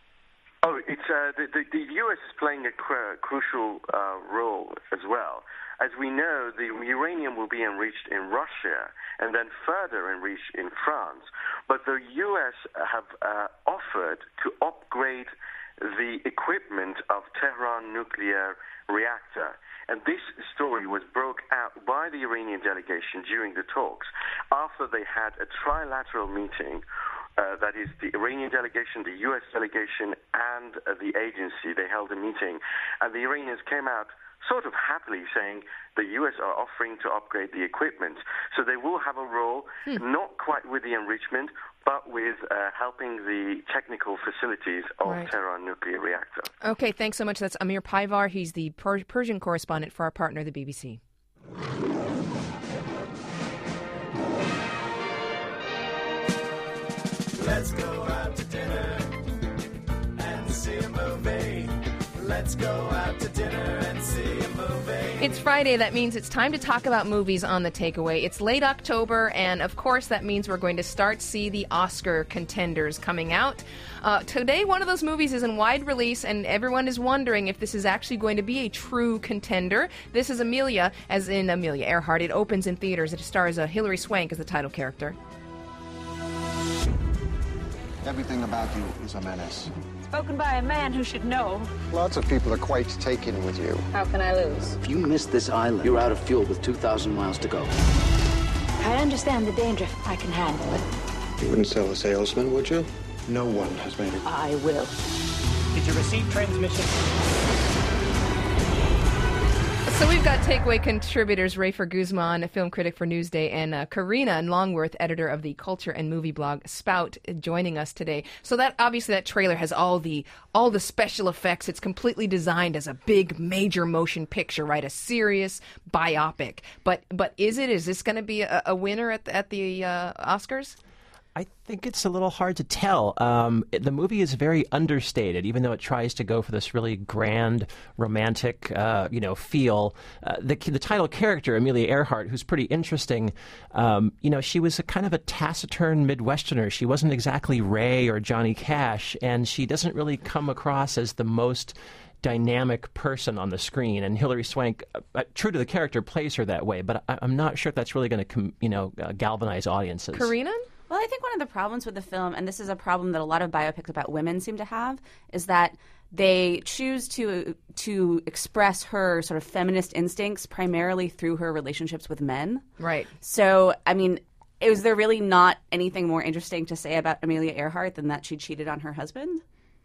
Oh, it's uh, the, the, the U S is playing a cr- crucial uh, role as well. As we know, the uranium will be enriched in Russia and then further enriched in France. But the U S have uh, offered to upgrade the equipment of Tehran nuclear reactor. And this story was broke out by the Iranian delegation during the talks after they had a trilateral meeting. Uh, that is the Iranian delegation, the U S delegation, and uh, the agency. They held a meeting. And the Iranians came out sort of happily saying the U S are offering to upgrade the equipment. So they will have a role, hmm. not quite with the enrichment, but with uh, helping the technical facilities of right. Tehran nuclear reactor. Okay, thanks so much. That's Amir Paivar. He's the per- Persian correspondent for our partner, the B B C. Let's go out to dinner and see a movie. Let's go out to dinner and see a movie. It's Friday. That means it's time to talk about movies on The Takeaway. It's late October, and of course that means we're going to start see the Oscar contenders coming out. Uh, today, one of those movies is in wide release, and everyone is wondering if this is actually going to be a true contender. This is Amelia, as in Amelia Earhart. It opens in theaters. It stars uh, Hilary Swank as the title character. Everything about you is a menace. Spoken by a man who should know. Lots of people are quite taken with you. How can I lose? If you miss this island, you're out of fuel with two thousand miles to go. I understand the danger. I can handle it. You wouldn't sell a salesman, would you? No one has made it. I will. Did you receive transmission? So we've got takeaway contributors Rafer Guzman, a film critic for Newsday, and uh, Karina Longworth, editor of the culture and movie blog Spout, joining us today. So that obviously that trailer has all the all the special effects. It's completely designed as a big major motion picture, right? A serious biopic. But but is it? Is this going to be a, a winner at the, at the uh, Oscars? I think it's a little hard to tell. Um, it, the movie is very understated, even though it tries to go for this really grand, romantic, uh, you know, feel. Uh, the the title character, Amelia Earhart, who's pretty interesting. Um, you know, she was a kind of a taciturn Midwesterner. She wasn't exactly Ray or Johnny Cash, and she doesn't really come across as the most dynamic person on the screen, and Hilary Swank, uh, true to the character, plays her that way. But I, I'm not sure if that's really going to, you know, uh, galvanize audiences. Karina? Well, I think one of the problems with the film, and this is a problem that a lot of biopics about women seem to have, is that they choose to to express her sort of feminist instincts primarily through her relationships with men. Right. So, I mean, is there really not anything more interesting to say about Amelia Earhart than that she cheated on her husband?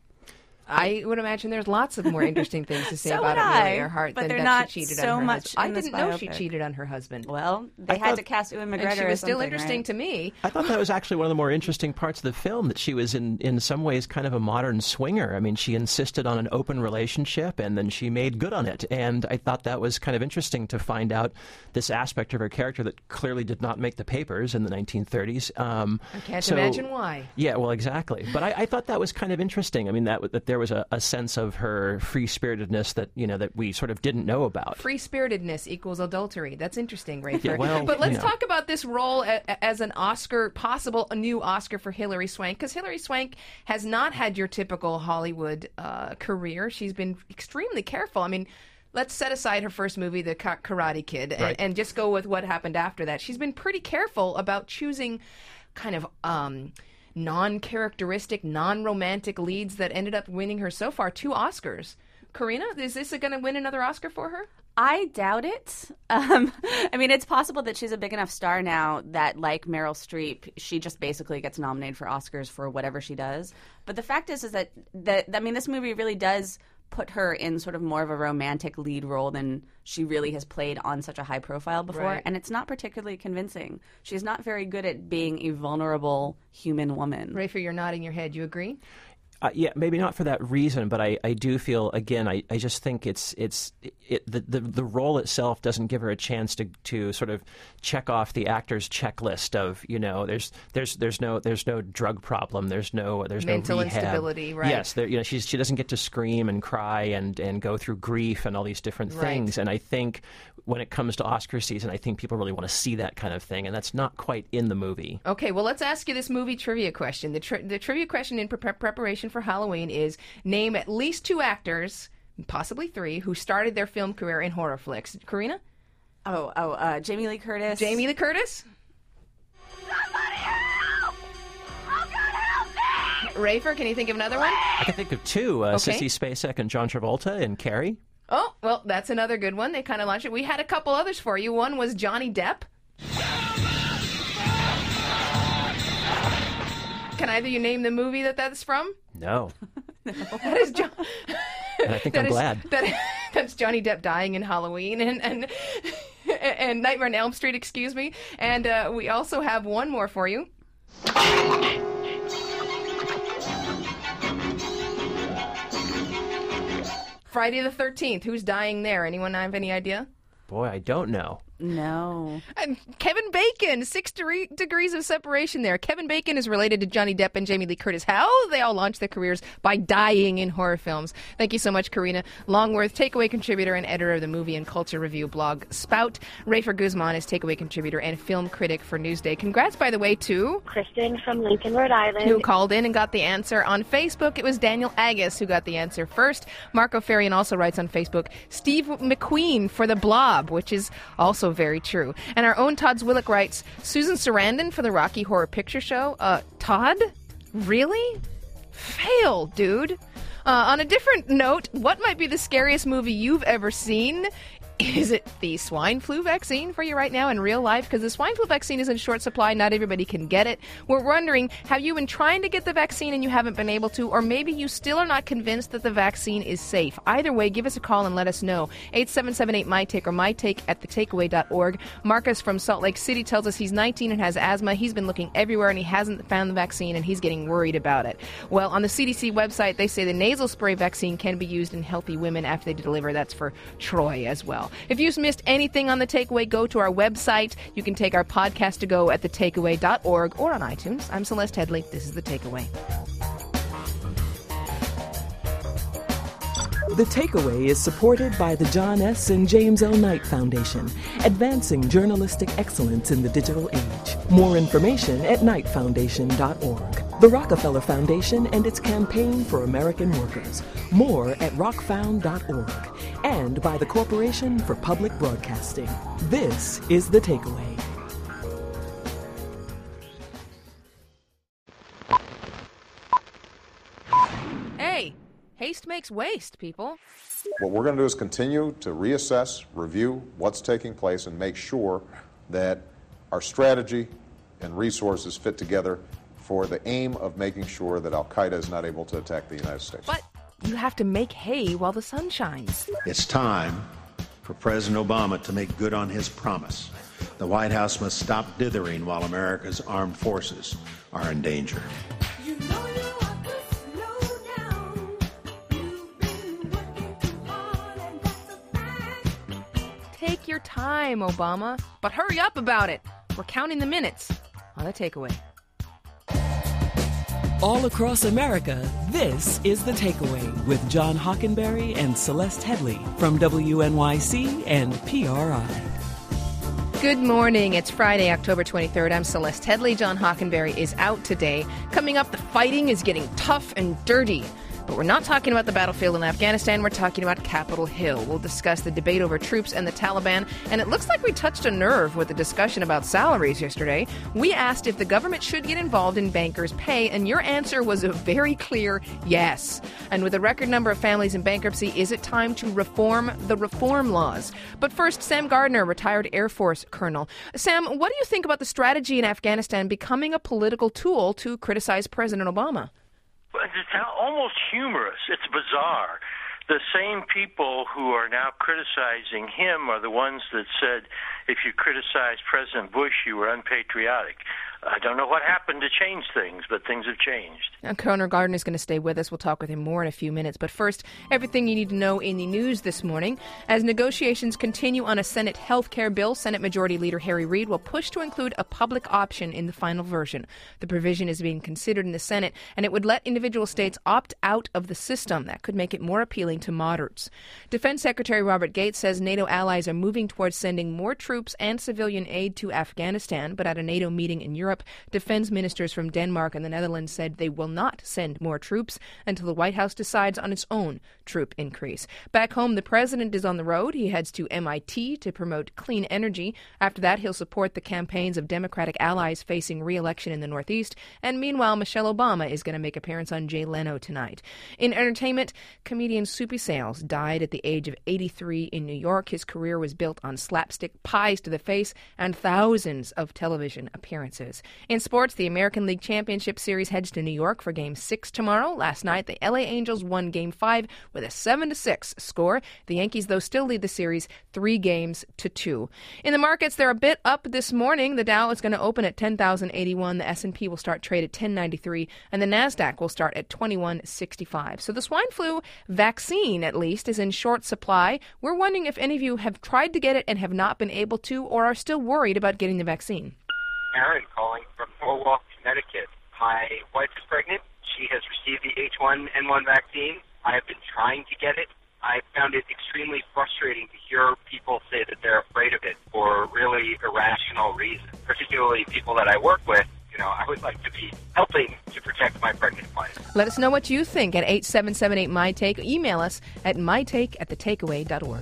I would imagine there's lots of more interesting things to say So about would Amelia I, Earhart but than they're that not she cheated so on her much husband. I in this didn't know she biopic. cheated on her husband. Well, they I had thought- to cast Ewan McGregor And she or was still something, interesting right? to me. I thought that was actually one of the more interesting parts of the film, that she was in, in some ways kind of a modern swinger. I mean, she insisted on an open relationship, and then she made good on it. And I thought that was kind of interesting to find out this aspect of her character that clearly did not make the papers in the nineteen thirties. Um, I can't so- imagine why. Yeah, well, exactly. But I, I thought that was kind of interesting. I mean, that that there was a, a sense of her free-spiritedness that, you know, that we sort of didn't know about. Free-spiritedness equals adultery. That's interesting, Rafer. Yeah, well, but let's you know. talk about this role a, as an Oscar, possible a new Oscar for Hilary Swank, because Hilary Swank has not had your typical Hollywood uh, career. She's been extremely careful. I mean, let's set aside her first movie, The Ka- Karate Kid, and, Right. and just go with what happened after that. She's been pretty careful about choosing kind of um, non-characteristic, non-romantic leads that ended up winning her so far two Oscars. Karina, is this going to win another Oscar for her? I doubt it. Um, I mean, it's possible that she's a big enough star now that, like Meryl Streep, she just basically gets nominated for Oscars for whatever she does. But the fact is, is that, that I mean, this movie really does put her in sort of more of a romantic lead role than she really has played on such a high profile before. Right. And it's not particularly convincing. She's not very good at being a vulnerable human woman. Rafer, you're nodding your head. You agree? Uh, yeah, maybe not for that reason, but I, I do feel, again, I, I just think it's it's it, the, the the role itself doesn't give her a chance to, to sort of check off the actor's checklist of, you know, there's there's there's no there's no drug problem, there's no there's Mental no rehab. instability, right. Yes, there, you know, she's she doesn't get to scream and cry and, and go through grief and all these different Right. things. And I think when it comes to Oscar season, I think people really want to see that kind of thing, and that's not quite in the movie. Okay, well, let's ask you this movie trivia question. The, tri- the trivia question in pre- preparation for Halloween is name at least two actors, possibly three, who started their film career in horror flicks. Karina? Oh, oh, uh, Jamie Lee Curtis. Jamie Lee Curtis? Rafer, can you think of another one? I can think of two, uh, Okay. Sissy Spacek and John Travolta and Carrie. Oh, well, that's another good one. They kind of launched it. We had a couple others for you. One was Johnny Depp. Can either you name the movie that that's from? No. That is John. And I think That I'm is- glad. That, that's Johnny Depp dying in Halloween and and, and Nightmare on Elm Street, excuse me. And uh, we also have one more for you. Friday the thirteenth. Who's dying there? Anyone have any idea? Boy, I don't know. No. And Kevin Bacon, six de- degrees of separation there. Kevin Bacon is related to Johnny Depp and Jamie Lee Curtis. How? They all launched their careers by dying in horror films. Thank you so much, Karina Longworth, takeaway contributor and editor of the movie and culture review blog Spout. Rafer Guzman is takeaway contributor and film critic for Newsday. Congrats, by the way, to Kristen from Lincoln, Rhode Island. who called in and got the answer on Facebook. It was Daniel Agus who got the answer first. Marco Farian also writes on Facebook, Steve McQueen for The Blob, which is also very true. And our own Todd Zwillick writes, Susan Sarandon for the Rocky Horror Picture Show. Uh, Todd? Really? Fail, dude. Uh, on a different note, what might be the scariest movie you've ever seen? Is it the swine flu vaccine for you right now in real life? Because the swine flu vaccine is in short supply. Not everybody can get it. We're wondering, have you been trying to get the vaccine and you haven't been able to? Or maybe you still are not convinced that the vaccine is safe. Either way, give us a call and let us know. eight seven seven eight, M Y Take or mytake at the takeaway dot org. Marcus from Salt Lake City tells us he's nineteen and has asthma. He's been looking everywhere and he hasn't found the vaccine and he's getting worried about it. Well, on the C D C website, they say the nasal spray vaccine can be used in healthy women after they deliver. That's for Troy as well. If you've missed anything on The Takeaway, go to our website. You can take our podcast to go at the takeaway dot org or on iTunes. I'm Celeste Headley. This is The Takeaway. The Takeaway is supported by the John S. and James L. Knight Foundation, advancing journalistic excellence in the digital age. More information at knight foundation dot org. The Rockefeller Foundation and its campaign for American workers. More at rock found dot org. And by the Corporation for Public Broadcasting. This is The Takeaway. Hey, haste makes waste, people. What we're going to do is continue to reassess, review what's taking place, and make sure that our strategy and resources fit together for the aim of making sure that Al-Qaeda is not able to attack the United States. But you have to make hay while the sun shines. It's time for President Obama to make good on his promise. The White House must stop dithering while America's armed forces are in danger. You know you have to slow down. You've been working too hard, and that's a fact. Take your time, Obama, but hurry up about it. We're counting the minutes on The Takeaway. All across America, this is The Takeaway with John Hockenberry and Celeste Headley from W N Y C and P R I. Good morning. It's Friday, October twenty-third. I'm Celeste Headley. John Hockenberry is out today. Coming up, the fighting is getting tough and dirty. But we're not talking about the battlefield in Afghanistan. We're talking about Capitol Hill. We'll discuss the debate over troops and the Taliban. And it looks like we touched a nerve with the discussion about salaries yesterday. We asked if the government should get involved in bankers' pay, and your answer was a very clear yes. And with a record number of families in bankruptcy, is it time to reform the reform laws? But first, Sam Gardner, retired Air Force colonel. Sam, what do you think about the strategy in Afghanistan becoming a political tool to criticize President Obama? It's almost humorous. It's bizarre. The same people who are now criticizing him are the ones that said, if you criticize President Bush, you were unpatriotic. I don't know what happened to change things, but things have changed. Now, Colonel Gardner is going to stay with us. We'll talk with him more in a few minutes. But first, everything you need to know in the news this morning. As negotiations continue on a Senate health care bill, Senate Majority Leader Harry Reid will push to include a public option in the final version. The provision is being considered in the Senate, and it would let individual states opt out of the system. That could make it more appealing to moderates. Defense Secretary Robert Gates says NATO allies are moving towards sending more troops and civilian aid to Afghanistan, but at a NATO meeting in Europe, defense ministers from Denmark and the Netherlands said they will not send more troops until the White House decides on its own troop increase. Back home, the president is on the road. He heads to M I T to promote clean energy. After that, he'll support the campaigns of Democratic allies facing re-election in the Northeast. And meanwhile, Michelle Obama is going to make an appearance on Jay Leno tonight. In entertainment, comedian Soupy Sales died at the age of eighty-three in New York. His career was built on slapstick, pies to the face, and thousands of television appearances. In sports, the American League Championship Series heads to New York for Game six tomorrow. Last night, the L A Angels won Game five with a seven to six score. The Yankees, though, still lead the series three games to two. In the markets, they're a bit up this morning. The Dow is going to open at ten thousand eighty-one. The S and P will start trade at ten ninety-three, and the NASDAQ will start at twenty-one sixty-five. So the swine flu vaccine, at least, is in short supply. We're wondering if any of you have tried to get it and have not been able to, or are still worried about getting the vaccine. Aaron calling from Norwalk, Connecticut. My wife is pregnant. She has received the H one N one vaccine. I have been trying to get it. I found it extremely frustrating to hear people say that they're afraid of it for really irrational reasons, particularly people that I work with. You know, I would like to be helping to protect my pregnant wife. Let us know what you think at eight seven seven eight, M Y Take. Email us at mytake at the takeaway dot org.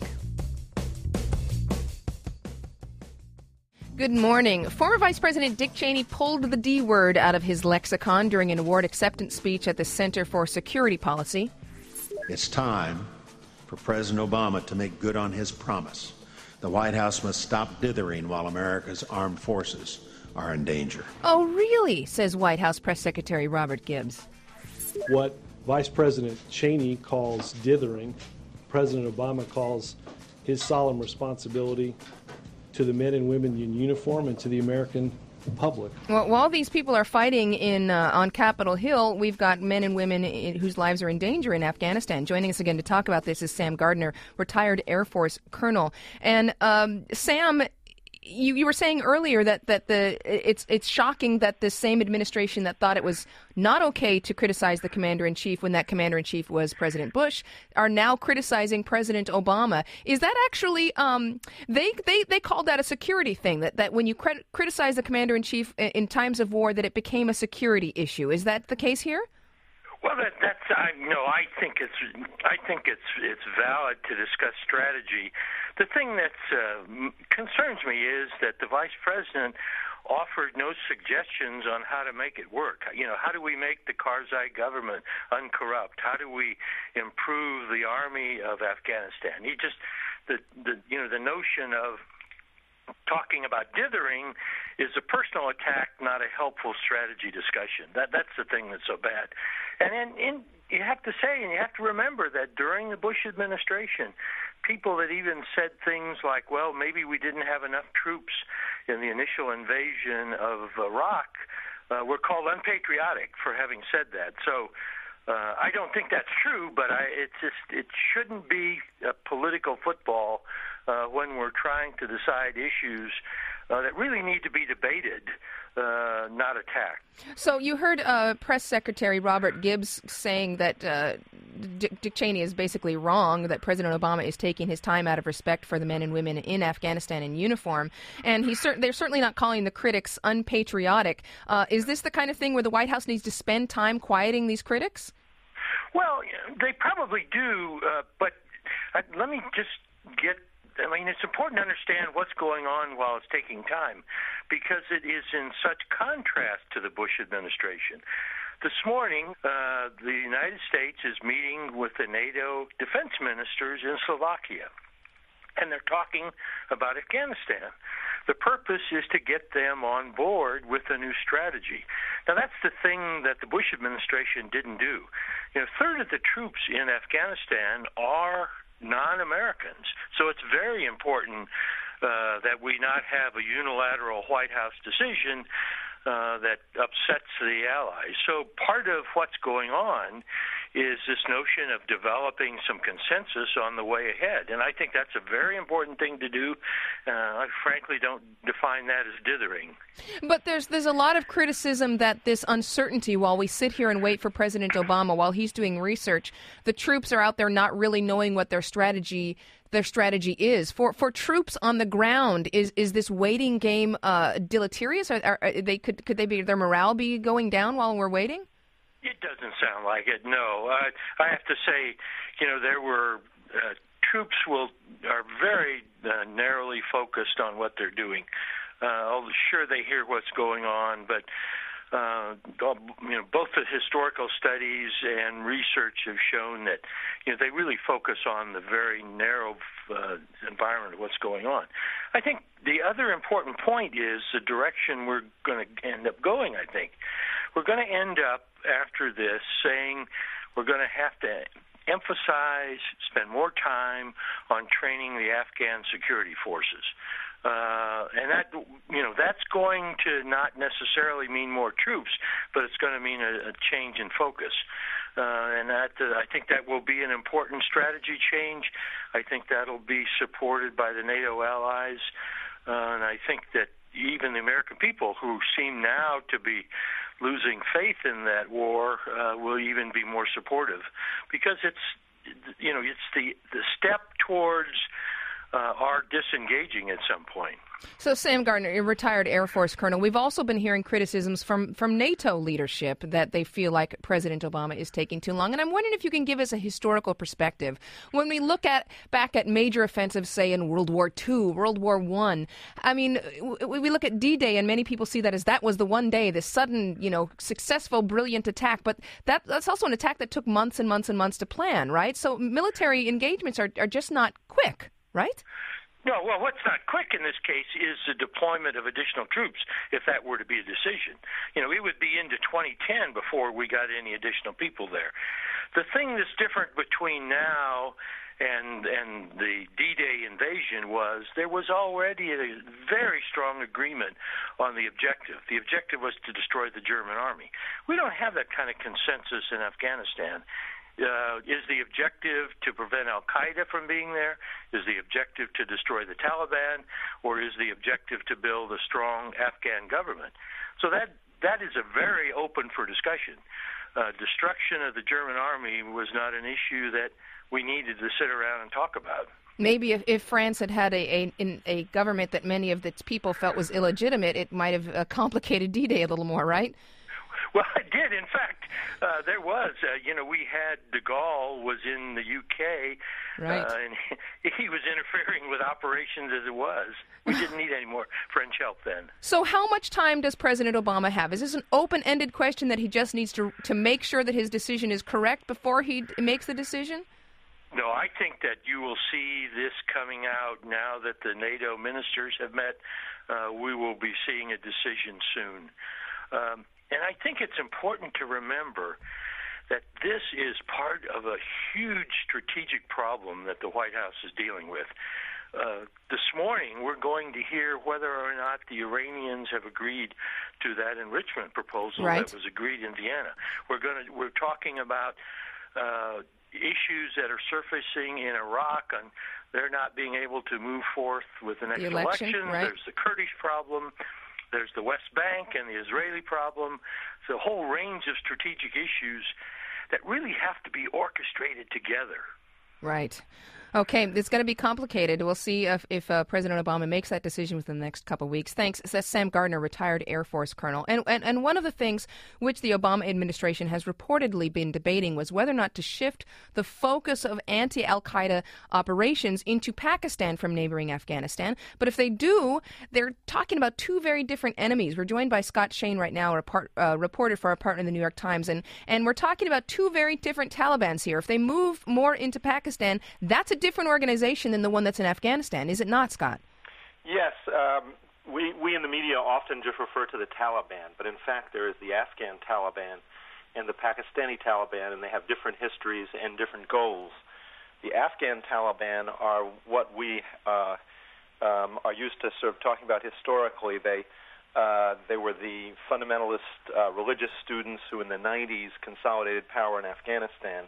Good morning. Former Vice President Dick Cheney pulled the D word out of his lexicon during an award acceptance speech at the Center for Security Policy. It's time for President Obama to make good on his promise. The White House must stop dithering while America's armed forces are in danger. Oh, really? Says White House Press Secretary Robert Gibbs. What Vice President Cheney calls dithering, President Obama calls his solemn responsibility to the men and women in uniform and to the American public. Well, while these people are fighting in uh, on Capitol Hill, we've got men and women in, whose lives are in danger in Afghanistan. Joining us again to talk about this is Sam Gardner, retired Air Force colonel. And um, Sam, you, you were saying earlier that, that the it's it's shocking that the same administration that thought it was not okay to criticize the commander-in-chief when that commander-in-chief was President Bush are now criticizing President Obama. Is that actually, um, they, they, they called that a security thing, that, that when you crit- criticize the commander-in-chief in, in times of war, that it became a security issue. Is that the case here? Well, that, that's I no. I think it's I think it's it's valid to discuss strategy. The thing that uh, concerns me is that the vice president offered no suggestions on how to make it work. You know, how do we make the Karzai government uncorrupt? How do we improve the army of Afghanistan? He just the the you know the notion of talking about dithering is a personal attack, not a helpful strategy discussion. That that's the thing that's so bad. And in, in you have to say, and you have to remember that during the Bush administration, people that even said things like, well, maybe we didn't have enough troops in the initial invasion of Iraq, uh, were called unpatriotic for having said that. So uh, I don't think that's true, but I, it just it shouldn't be a political football uh, when we're trying to decide issues uh, that really need to be debated, uh, not attacked. So you heard uh, Press Secretary Robert Gibbs saying that uh, Dick, Dick Cheney is basically wrong, that President Obama is taking his time out of respect for the men and women in Afghanistan in uniform, and he's cer- they're certainly not calling the critics unpatriotic. Uh, is this the kind of thing where the White House needs to spend time quieting these critics? Well, they probably do, uh, but uh, let me just get I mean, it's important to understand what's going on while it's taking time, because it is in such contrast to the Bush administration. This morning, uh, the United States is meeting with the NATO defense ministers in Slovakia, and they're talking about Afghanistan. The purpose is to get them on board with a new strategy. Now, that's the thing that the Bush administration didn't do. You know, a third of the troops in Afghanistan are non-Americans. So it's very important uh, that we not have a unilateral White House decision uh, that upsets the allies. So part of what's going on is this notion of developing some consensus on the way ahead. And I think that's a very important thing to do. Uh, I frankly don't define that as dithering. But there's there's a lot of criticism that this uncertainty, while we sit here and wait for President Obama, while he's doing research, the troops are out there not really knowing what their strategy their strategy is. For for troops on the ground, is is this waiting game uh, deleterious? Are, are, are they could could they be their morale be going down while we're waiting? It doesn't sound like it, no. Uh, I have to say, you know, there were uh, troops will are very uh, narrowly focused on what they're doing. Uh, sure, they hear what's going on, but uh, you know, both the historical studies and research have shown that you know they really focus on the very narrow uh, environment of what's going on. I think the other important point is the direction we're going to end up going. I think we're going to end up after this saying we're going to have to emphasize, spend more time on training the Afghan security forces. Uh, and that, you know, that's going to not necessarily mean more troops, but it's going to mean a, a change in focus. Uh, and that, uh, I think that will be an important strategy change. I think that'll be supported by the NATO allies. Uh, and I think that even the American people who seem now to be losing faith in that war uh, will even be more supportive, because it's, you know, it's the, the step towards uh, our disengaging at some point. So, Sam Gardner, you're a retired Air Force colonel. We've also been hearing criticisms from, from NATO leadership that they feel like President Obama is taking too long. And I'm wondering if you can give us a historical perspective. When we look at back at major offensives, say, in World War Two, World War One, I mean, we look at D-Day, and many people see that as that was the one day, this sudden, you know, successful, brilliant attack. But that, that's also an attack that took months and months and months to plan, right? So military engagements are, are just not quick, right? No, well, what's not quick in this case is the deployment of additional troops, if that were to be a decision. You know, it would be into twenty ten before we got any additional people there. The thing that's different between now and and the D-Day invasion was there was already a very strong agreement on the objective. The objective was to destroy the German army. We don't have that kind of consensus in Afghanistan. Uh, is the objective to prevent al-Qaeda from being there? Is the objective to destroy the Taliban? Or is the objective to build a strong Afghan government? So that that is a very open for discussion. Uh, destruction of the German army was not an issue that we needed to sit around and talk about. Maybe if, if France had had a, a in a government that many of its people felt was illegitimate, it might have uh, complicated D-Day a little more, right? Well, it did. In fact, uh, there was. Uh, you know, we had de Gaulle was in the U K, right. uh, and he, he was interfering with operations as it was. We didn't need any more French help then. So how much time does President Obama have? Is this an open-ended question that he just needs to to make sure that his decision is correct before he d- makes the decision? No, I think that you will see this coming out now that the NATO ministers have met. Uh, we will be seeing a decision soon. Um, and I think it's important to remember that this is part of a huge strategic problem that the White House is dealing with. Uh, this morning, we're going to hear whether or not the Iranians have agreed to that enrichment proposal right. that was agreed in Vienna. We're going to we're talking about uh, issues that are surfacing in Iraq, and they're not being able to move forth with the next the election. election. Right. There's the Kurdish problem. There's the West Bank and the Israeli problem. It's a whole range of strategic issues that really have to be orchestrated together. Right. Okay, it's going to be complicated. We'll see if, if uh, President Obama makes that decision within the next couple of weeks. Thanks. That's Sam Gardner, retired Air Force colonel. And, and and one of the things which the Obama administration has reportedly been debating was whether or not to shift the focus of anti-al-Qaeda operations into Pakistan from neighboring Afghanistan. But if they do, they're talking about two very different enemies. We're joined by Scott Shane right now, a report, uh, reporter for our partner, the New York Times, and, and we're talking about two very different Talibans here. If they move more into Pakistan, that's a different organization than the one that's in Afghanistan, is it not, Scott? Yes. Um, we, we in the media often just refer to the Taliban, but in fact there is the Afghan Taliban and the Pakistani Taliban, and they have different histories and different goals. The Afghan Taliban are what we uh, um, are used to sort of talking about historically. They uh, they were the fundamentalist uh, religious students who in the nineties consolidated power in Afghanistan,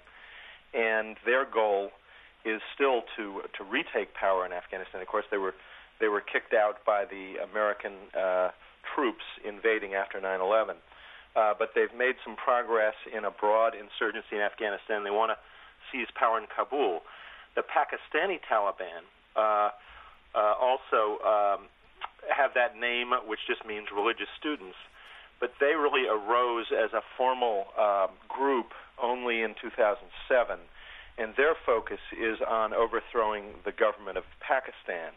and their goal is still to to retake power in Afghanistan. Of course, they were they were kicked out by the American uh, troops invading after nine eleven. Uh, but they've made some progress in a broad insurgency in Afghanistan. They want to seize power in Kabul. The Pakistani Taliban uh, uh, also um, have that name, which just means religious students. But they really arose as a formal uh, group only in two thousand seven. And their focus is on overthrowing the government of Pakistan.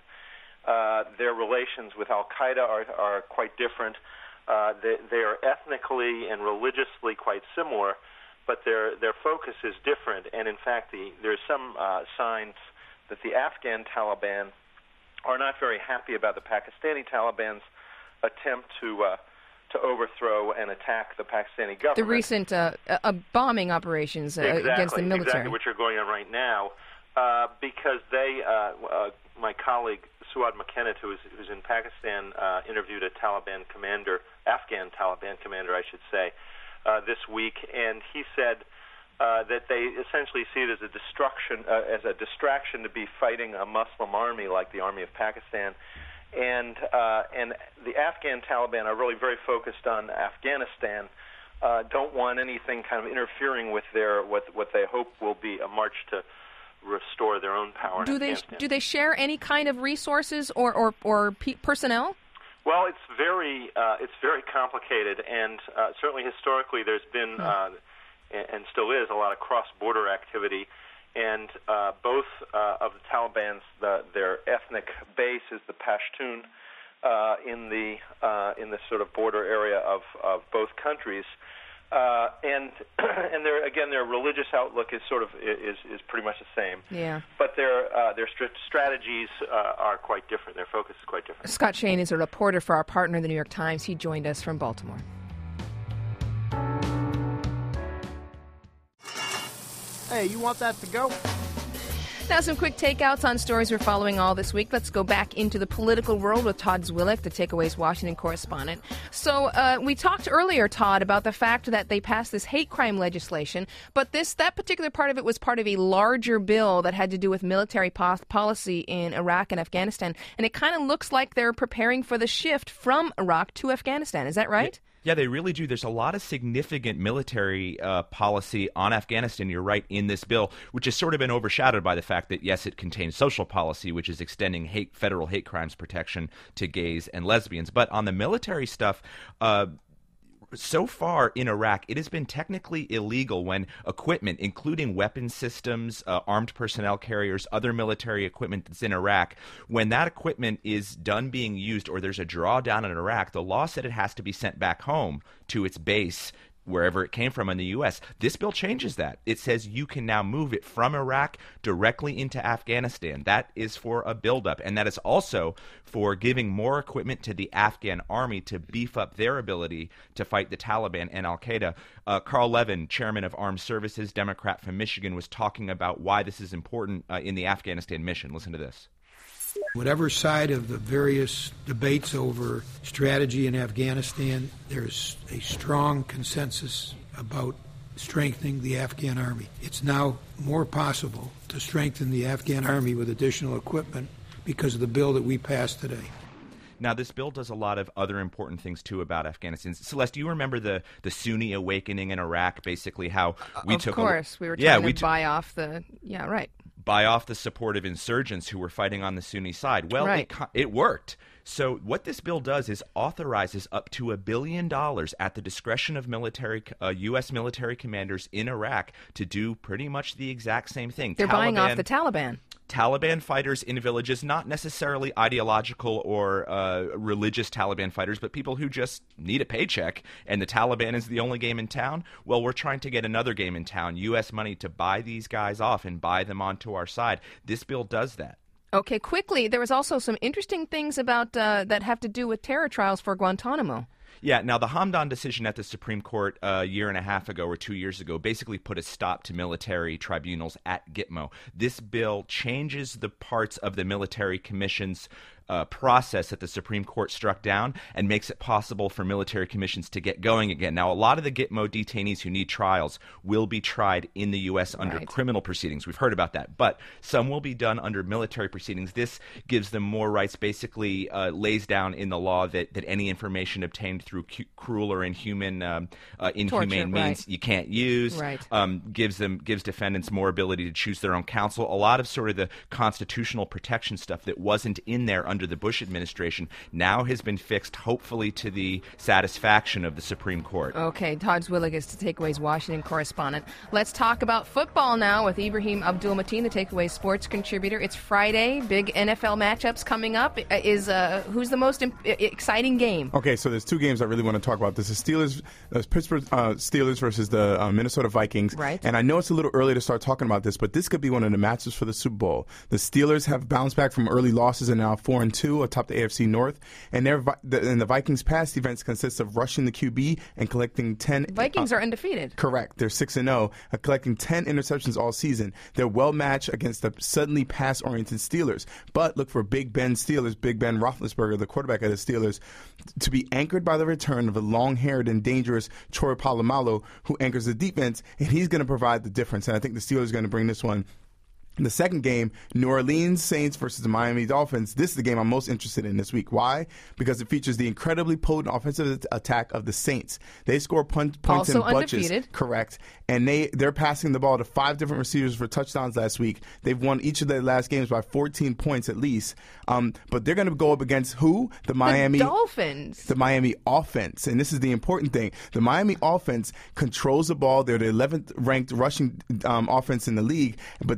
Uh, their relations with al-Qaeda are, are quite different. Uh, they, they are ethnically and religiously quite similar, but their their focus is different. And in fact, the, there's some uh, signs that the Afghan Taliban are not very happy about the Pakistani Taliban's attempt to uh, to overthrow and attack the Pakistani government. The recent uh, uh, bombing operations uh, exactly, against the military. Exactly, which are going on right now, uh, because they, uh, uh, my colleague Suad McKennett, who is, who's in Pakistan, uh, interviewed a Taliban commander, Afghan Taliban commander, I should say, uh, this week, and he said uh, that they essentially see it as a destruction, uh, as a distraction to be fighting a Muslim army like the army of Pakistan. And uh, and the Afghan Taliban are really very focused on Afghanistan. Uh, don't want anything kind of interfering with their what what they hope will be a march to restore their own power. Do in they Afghanistan. do they share any kind of resources or or, or pe- personnel? Well, it's very uh, it's very complicated, and uh, certainly historically there's been uh, and, and still is a lot of cross-border activity. And uh, both uh, of the Taliban's, the, their ethnic base is the Pashtun uh, in the uh, in the sort of border area of, of both countries. Uh, and and their again their religious outlook is sort of is is pretty much the same. Yeah. But their uh, their str- strategies uh, are quite different. Their focus is quite different. Scott Shane is a reporter for our partner, the New York Times. He joined us from Baltimore. Hey, you want that to go? Now, some quick takeouts on stories we're following all this week. Let's go back into the political world with Todd Zwillich, the Takeaways Washington correspondent. So uh, we talked earlier, Todd, about the fact that they passed this hate crime legislation, but this that particular part of it was part of a larger bill that had to do with military po- policy in Iraq and Afghanistan. And it kind of looks like they're preparing for the shift from Iraq to Afghanistan. Is that right? Yeah. Yeah, they really do. There's a lot of significant military uh, policy on Afghanistan, you're right, in this bill, which has sort of been overshadowed by the fact that, yes, it contains social policy, which is extending hate, federal hate crimes protection to gays and lesbians. But on the military stuff, uh, so far in Iraq, it has been technically illegal when equipment, including weapon systems, uh, armed personnel carriers, other military equipment that's in Iraq, when that equipment is done being used or there's a drawdown in Iraq, the law said it has to be sent back home to its base, wherever it came from in the U S. This bill changes that. It says you can now move it from Iraq directly into Afghanistan. That is for a buildup, and that is also for giving more equipment to the Afghan army to beef up their ability to fight the Taliban and al-Qaeda. Uh, Carl Levin, chairman of Armed Services, Democrat from Michigan, was talking about why this is important uh, in the Afghanistan mission. Listen to this. Whatever side of the various debates over strategy in Afghanistan, there's a strong consensus about strengthening the Afghan army. It's now more possible to strengthen the Afghan army with additional equipment because of the bill that we passed today. Now, this bill does a lot of other important things, too, about Afghanistan. Celeste, do you remember the, the Sunni awakening in Iraq, basically how we of took... Of course. A, we were trying yeah, to we t- buy off the... Yeah, right. buy off the support of insurgents who were fighting on the Sunni side. Well, right. it, it worked. So what this bill does is authorizes up to a billion dollars at the discretion of military, uh, U S military commanders in Iraq to do pretty much the exact same thing. They're Taliban, buying off the Taliban. Taliban fighters in villages, not necessarily ideological or uh, religious Taliban fighters, but people who just need a paycheck, and the Taliban is the only game in town. Well, we're trying to get another game in town, U S money, to buy these guys off and buy them onto our side. This bill does that. Okay, quickly, there was also some interesting things about uh, that have to do with terror trials for Guantanamo. Yeah, now the Hamdan decision at the Supreme Court a year and a half ago or two years ago basically put a stop to military tribunals at Gitmo. This bill changes the parts of the military commission's Uh, process that the Supreme Court struck down and makes it possible for military commissions to get going again. Now, a lot of the Gitmo detainees who need trials will be tried in the U S under right. criminal proceedings. We've heard about that. But some will be done under military proceedings. This gives them more rights, basically uh, lays down in the law that, that any information obtained through cu- cruel or inhuman, um, uh, inhumane Torture, means right. you can't use. Right. Um, gives them gives defendants more ability to choose their own counsel. A lot of sort of the constitutional protection stuff that wasn't in there under the Bush administration now has been fixed, hopefully to the satisfaction of the Supreme Court. Okay, Todd Zwillich is the Takeaways Washington correspondent. Let's talk about football now with Ibrahim Abdul-Mateen, the Takeaways sports contributor. It's Friday, big N F L matchups coming up. Is uh, who's the most imp- exciting game? Okay, so there's two games I really want to talk about. This is Steelers, uh, Pittsburgh uh, Steelers versus the uh, Minnesota Vikings. Right. And I know it's a little early to start talking about this, but this could be one of the matches for the Super Bowl. The Steelers have bounced back from early losses and now four and two atop the A F C North, and their the, and the Vikings' pass defense consists of rushing the Q B and collecting ten. Vikings uh, are undefeated. Correct. They're six and zero, uh, collecting ten interceptions all season. They're well matched against the suddenly pass-oriented Steelers. But look for Big Ben Steelers, Big Ben Roethlisberger, the quarterback of the Steelers, to be anchored by the return of a long-haired and dangerous Troy Polamalu, who anchors the defense, and he's going to provide the difference. And I think the Steelers are going to bring this one. The second game, New Orleans Saints versus the Miami Dolphins. This is the game I'm most interested in this week. Why? Because it features the incredibly potent offensive attack of the Saints. They score pun- points also in bunches. Undefeated. Correct. And they, they're passing the ball to five different receivers for touchdowns last week. They've won each of their last games by fourteen points at least. Um, but they're going to go up against who? The Miami the Dolphins. The Miami offense. And this is the important thing. The Miami offense controls the ball. They're the eleventh ranked rushing um, offense in the league, but they control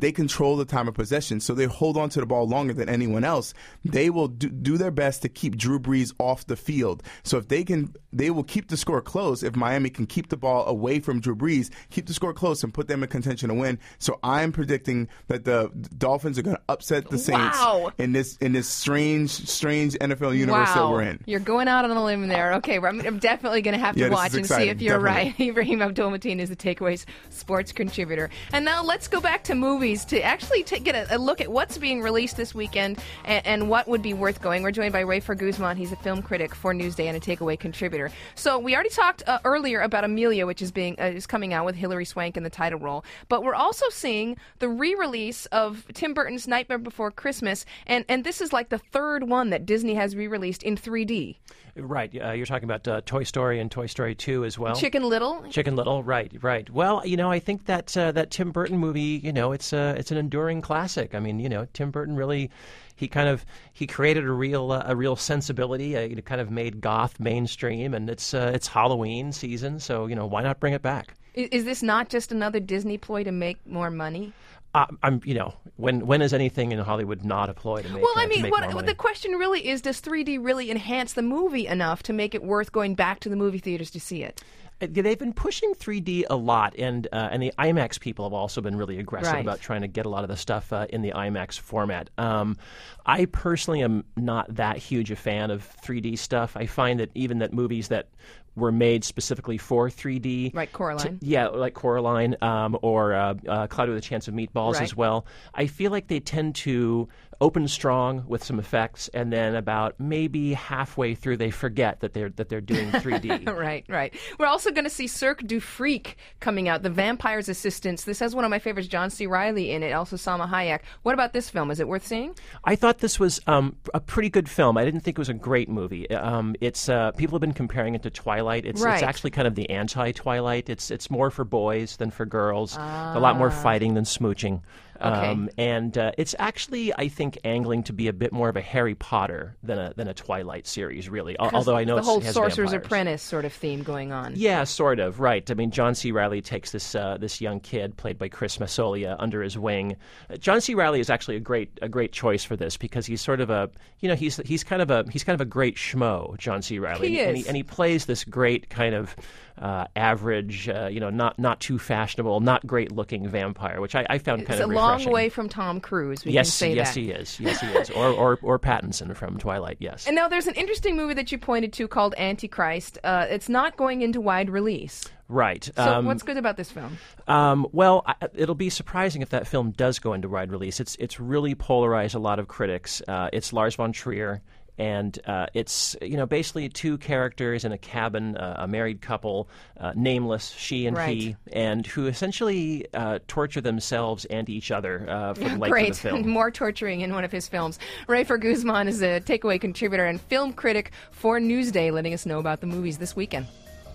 control the time of possession, so they hold on to the ball longer than anyone else. They will do, do their best to keep Drew Brees off the field. So if they can, they will keep the score close. If Miami can keep the ball away from Drew Brees, keep the score close and put them in contention to win. So I'm predicting that the Dolphins are going to upset the Saints Wow. in this in this strange, strange N F L universe wow. that we're in. You're going out on a limb there. Okay, well, I'm, I'm definitely going to have to Yeah, this watch is and see exciting. if you're Definitely. right. Ibrahim Abdul-Mateen is the Takeaways sports contributor. And now let's go back to movies to actually take, get a, a look at what's being released this weekend and, and what would be worth going. We're joined by Rafer Guzman. He's a film critic for Newsday and a Takeaway contributor. So we already talked uh, earlier about Amelia, which is being uh, is coming out with Hilary Swank in the title role. But we're also seeing the re-release of Tim Burton's Nightmare Before Christmas, and, and this is like the third one that Disney has re-released in three D. Right. Uh, you're talking about uh, Toy Story and Toy Story two as well. Chicken Little. Chicken Little. Right. Right. Well, you know, I think that uh, that Tim Burton movie, you know, it's a it's an enduring classic. I mean, you know, Tim Burton really. He kind of he created a real uh, a real sensibility. Uh, it kind of made goth mainstream, and it's uh, it's Halloween season, so you know why not bring it back? Is, is this not just another Disney ploy to make more money? Uh, I'm you know when when is anything in Hollywood not a ploy to make? Well, uh, I to mean, make what, more what money? the question really is: does three D really enhance the movie enough to make it worth going back to the movie theaters to see it? They've been pushing three D a lot, and uh, and the IMAX people have also been really aggressive Right. about trying to get a lot of the stuff uh, in the IMAX format. Um, I personally am not that huge a fan of three D stuff. I find that even that movies that were made specifically for three D, Like Coraline. t- yeah, like Coraline um, or uh, uh, Cloudy with a Chance of Meatballs Right. as well. I feel like they tend to open strong with some effects, and then about maybe halfway through they forget that they're that they're doing three D. Right, right. We're also going to see Cirque du Freak coming out, The Vampire's Assistants. This has one of my favorites, John C. Reilly, in it, also Salma Hayek. What about this film? Is it worth seeing? I thought this was um, a pretty good film. I didn't think it was a great movie. Um, it's uh, people have been comparing it to Twilight. It's, Right. it's actually kind of the anti-Twilight. It's it's more for boys than for girls. A lot more Ah. fighting than smooching. Okay. Um, and uh, it's actually, I think, angling to be a bit more of a Harry Potter than a than a Twilight series, really. Al- 'Cause Although I know the it's, whole it has Sorcerer's vampires. Apprentice sort of theme going on. Yeah, sort of, right. I mean, John C. Reilly takes this uh, this young kid, played by Chris Massolia, under his wing. Uh, John C. Reilly is actually a great a great choice for this because he's sort of a you know he's he's kind of a he's kind of a great schmo, John C. Reilly, He and, is. he, and he plays this great kind of uh, average, uh, you know, not not too fashionable, not great looking vampire, which I, I found It's kind a of long refreshing. way from Tom Cruise. We yes, can say yes, that. he is. Yes, he is. Or, or or Pattinson from Twilight. Yes. And now there's an interesting movie that you pointed to called Antichrist. Uh, it's not going into wide release. Right. So Um, what's good about this film? Um, well, I, it'll be surprising if that film does go into wide release. It's it's really polarized a lot of critics. Uh, it's Lars von Trier, and uh, it's you know basically two characters in a cabin, uh, a married couple, uh, nameless, she and Right. he, and who essentially uh, torture themselves and each other uh, for the length Great. of the film. More torturing in one of his films. Rafer Guzman is a Takeaway contributor and film critic for Newsday, letting us know about the movies this weekend.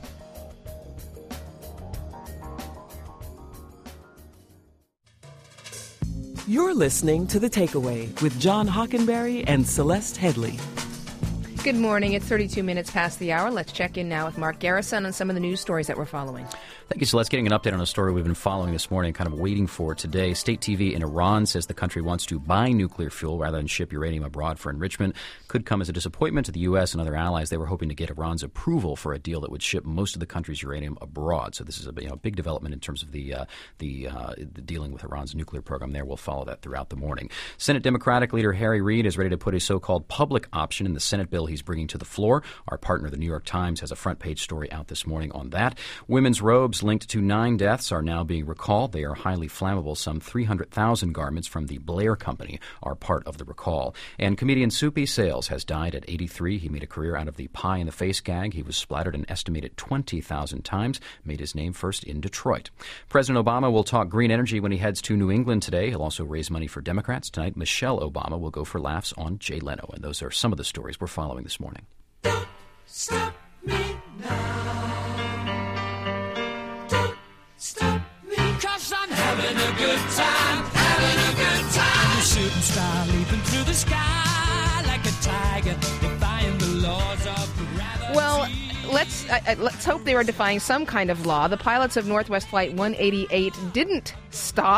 You're listening to The Takeaway with John Hockenberry and Celeste Headley. Good morning. It's thirty-two minutes past the hour. Let's check in now with Mark Garrison on some of the news stories that we're following. Thank you, Celeste. Getting an update on a story we've been following this morning, kind of waiting for today. State T V in Iran says the country wants to buy nuclear fuel rather than ship uranium abroad for enrichment. Could come as a disappointment to the U S and other allies. They were hoping to get Iran's approval for a deal that would ship most of the country's uranium abroad. So this is a you know, big development in terms of the, uh, the, uh, the dealing with Iran's nuclear program there. We'll follow that throughout the morning. Senate Democratic leader Harry Reid is ready to put a so-called public option in the Senate bill he's bringing to the floor. Our partner, the New York Times, has a front-page story out this morning on that. Women's robes linked to nine deaths are now being recalled. They are highly flammable. Some three hundred thousand garments from the Blair Company are part of the recall. And comedian Soupy Sales has died at eighty-three. He made a career out of the pie-in-the-face gag. He was splattered an estimated twenty thousand times, made his name first in Detroit. President Obama will talk green energy when he heads to New England today. He'll also raise money for Democrats. Tonight, Michelle Obama will go for laughs on Jay Leno. And those are some of the stories we're following this morning. Stop me now. Don't stop me. Cause I'm having a good time. Having a good time. I'm a shooting star leaping through the sky like a tiger, defying the laws of gravity. Well, let's uh, uh, let's hope they are defying some kind of law. The pilots of Northwest Flight one eighty-eight didn't stop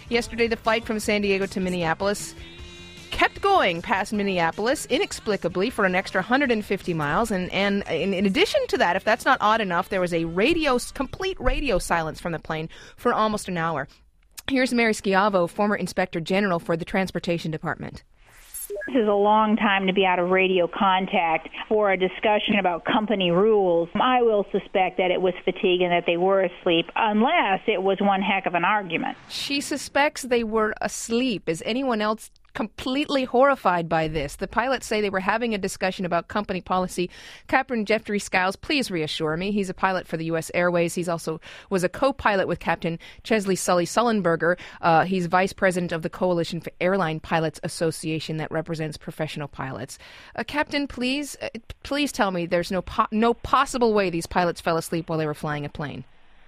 Yesterday, the flight from San Diego to Minneapolis kept going past Minneapolis inexplicably for an extra one hundred fifty miles. And, and in, in addition to that, if that's not odd enough, there was a radio, complete radio silence from the plane for almost an hour. Here's Mary Schiavo, former Inspector General for the Transportation Department. This is a long time to be out of radio contact for a discussion about company rules. I will suspect that it was fatigue and that they were asleep, unless it was one heck of an argument. She suspects they were asleep. Is anyone else completely horrified by this? The pilots say they were having a discussion about company policy. Captain Jeffrey Skiles, please reassure me. He's a pilot for the U S Airways. He's also was a co-pilot with Captain Chesley Sully Sullenberger. Uh, he's vice president of the Coalition for Airline Pilots Association that represents professional pilots. Uh, Captain, please, uh, please tell me there's no po- no possible way these pilots fell asleep while they were flying a plane.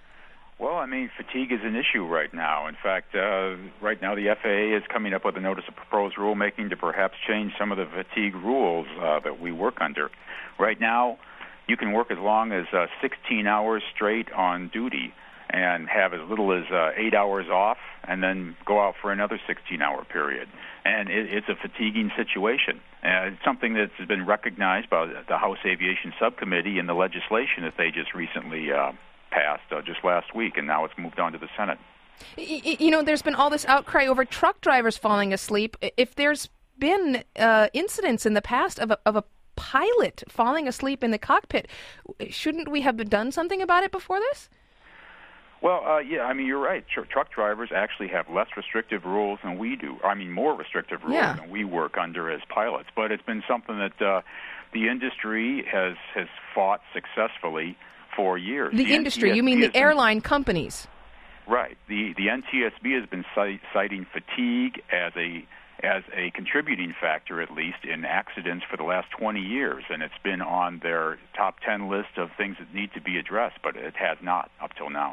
Well, I mean, fatigue is an issue right now. In fact, uh, right now the F A A is coming up with a notice of proposed rulemaking to perhaps change some of the fatigue rules uh, that we work under. Right now, you can work as long as uh, sixteen hours straight on duty and have as little as uh, eight hours off and then go out for another sixteen-hour period. And it, it's a fatiguing situation. Uh, it's something that's been recognized by the House Aviation Subcommittee in the legislation that they just recently uh passed uh, just last week, and now it's moved on to the Senate. You know, there's been all this outcry over truck drivers falling asleep. If there's been uh, incidents in the past of a, of a pilot falling asleep in the cockpit, shouldn't we have done something about it before this? Well, uh, yeah, I mean, you're right. Tr- truck drivers actually have less restrictive rules than we do. I mean, more restrictive rules yeah. than we work under as pilots. But it's been something that uh, the industry has, has fought successfully for years. The, the industry, N T S B you mean the airline been, companies? Right. The the N T S B has been cite, citing fatigue as a as a contributing factor, at least, in accidents for the last twenty years, and it's been on their top ten list of things that need to be addressed, but it has not up till now.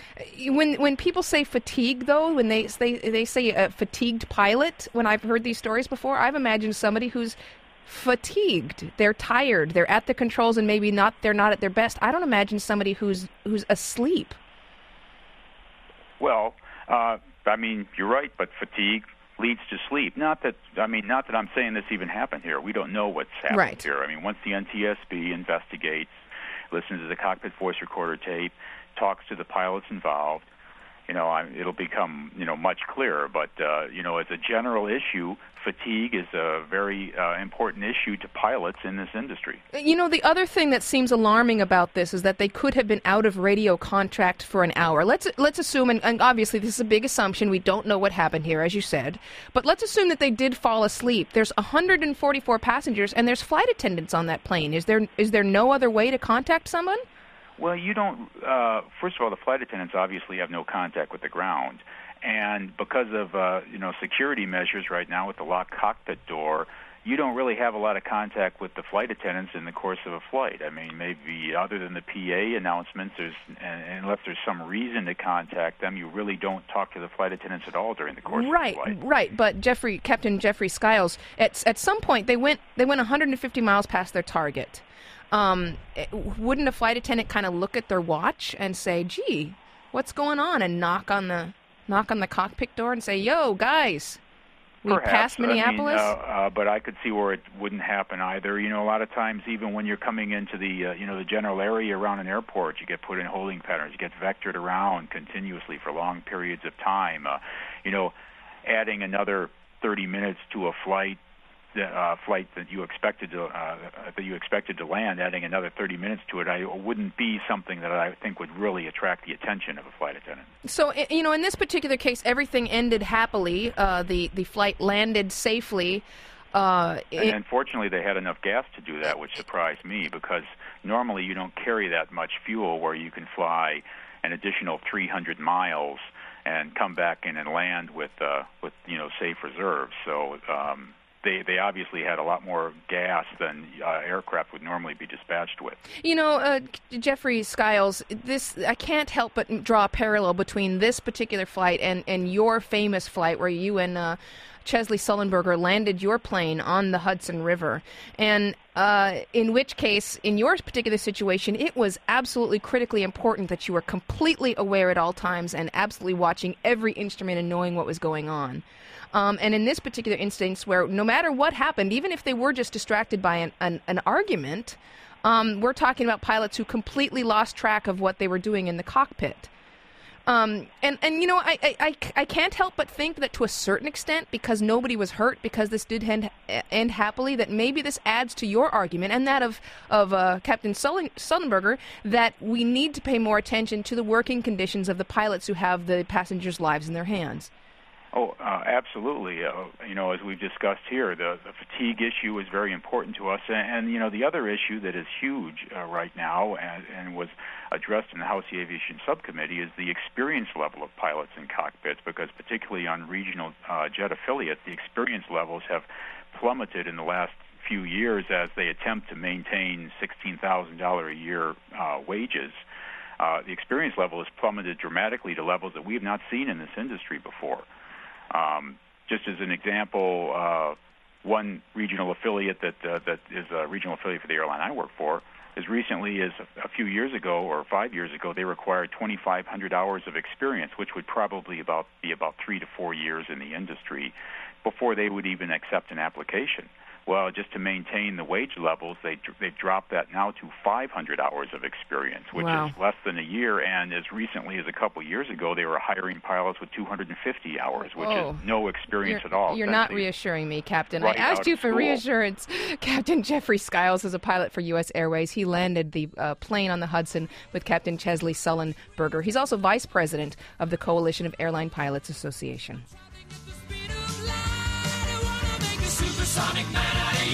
When when people say fatigue, though, when they they they say a fatigued pilot, when I've heard these stories before, I've imagined somebody who's fatigued. They're tired. They're at the controls, and maybe not. They're not at their best. I don't imagine somebody who's who's asleep. Well, uh, I mean, you're right, but fatigue leads to sleep. Not that I mean, not that I'm saying this even happened here. We don't know what's happened right. here. I mean, once the N T S B investigates, listens to the cockpit voice recorder tape, talks to the pilots involved, you know, I, it'll become, you know, much clearer. But, uh, you know, as a general issue, fatigue is a very uh, important issue to pilots in this industry. You know, the other thing that seems alarming about this is that they could have been out of radio contract for an hour. Let's let's assume, and, and obviously this is a big assumption, we don't know what happened here, as you said, but let's assume that they did fall asleep. There's one hundred forty-four passengers, and there's flight attendants on that plane. Is there is there no other way to contact someone? Well, you don't, uh, first of all, the flight attendants obviously have no contact with the ground. And because of, uh, you know, security measures right now with the locked cockpit door, you don't really have a lot of contact with the flight attendants in the course of a flight. I mean, maybe other than the P A announcements, there's, and unless there's some reason to contact them, you really don't talk to the flight attendants at all during the course right, of the flight. Right, but Jeffrey, Captain Jeffrey Skiles, at, at some point they went they went one hundred fifty miles past their target. Um, wouldn't a flight attendant kind of look at their watch and say, "Gee, what's going on?" and knock on the knock on the cockpit door and say, "Yo, guys, we Perhaps. passed Minneapolis." I mean, uh, uh, but I could see where it wouldn't happen either. You know, a lot of times, even when you're coming into the uh, you know the general area around an airport, you get put in holding patterns, you get vectored around continuously for long periods of time. Uh, you know, adding another thirty minutes to a flight. The uh, flight that you expected to uh, that you expected to land, adding another thirty minutes to it, I wouldn't be something that I think would really attract the attention of a flight attendant. So, you know, in this particular case, everything ended happily. Uh, the the flight landed safely. Uh, and it, unfortunately, they had enough gas to do that, which surprised me because normally you don't carry that much fuel where you can fly an additional three hundred miles and come back in and land with uh, with you know safe reserves. So. Um, They they obviously had a lot more gas than uh, aircraft would normally be dispatched with. You know, uh, Jeffrey Skiles, this I can't help but draw a parallel between this particular flight and, and your famous flight where you and uh, Chesley Sullenberger landed your plane on the Hudson River, and uh, in which case, in your particular situation, it was absolutely critically important that you were completely aware at all times and absolutely watching every instrument and knowing what was going on. Um, and in this particular instance, where no matter what happened, even if they were just distracted by an, an, an argument, um, we're talking about pilots who completely lost track of what they were doing in the cockpit. Um, and, and, you know, I, I, I can't help but think that to a certain extent, because nobody was hurt, because this did end, end happily, that maybe this adds to your argument and that of, of uh, Captain Sullenberger, that we need to pay more attention to the working conditions of the pilots who have the passengers' lives in their hands. Oh, uh, absolutely. Uh, you know, as we've discussed here, the, the fatigue issue is very important to us. And, and you know, the other issue that is huge uh, right now and, and was addressed in the House Aviation Subcommittee is the experience level of pilots in cockpits, because particularly on regional uh, jet affiliates, the experience levels have plummeted in the last few years as they attempt to maintain sixteen thousand dollars a year uh, wages. Uh, the experience level has plummeted dramatically to levels that we have not seen in this industry before. Um, just as an example, uh, one regional affiliate that uh, that is a regional affiliate for the airline I work for, as recently as a, a few years ago or five years ago, they required twenty-five hundred hours of experience, which would probably about be about three to four years in the industry before they would even accept an application. Well, just to maintain the wage levels, they they've dropped that now to five hundred hours of experience, which wow. is less than a year. And as recently as a couple years ago, they were hiring pilots with two hundred fifty hours, which Whoa. is no experience you're, at all. You're not reassuring me, Captain. Right I asked you for school. reassurance. Captain Jeffrey Skiles is a pilot for U S Airways. He landed the uh, plane on the Hudson with Captain Chesley Sullenberger. He's also vice president of the Coalition of Airline Pilots Association. Supersonic man out of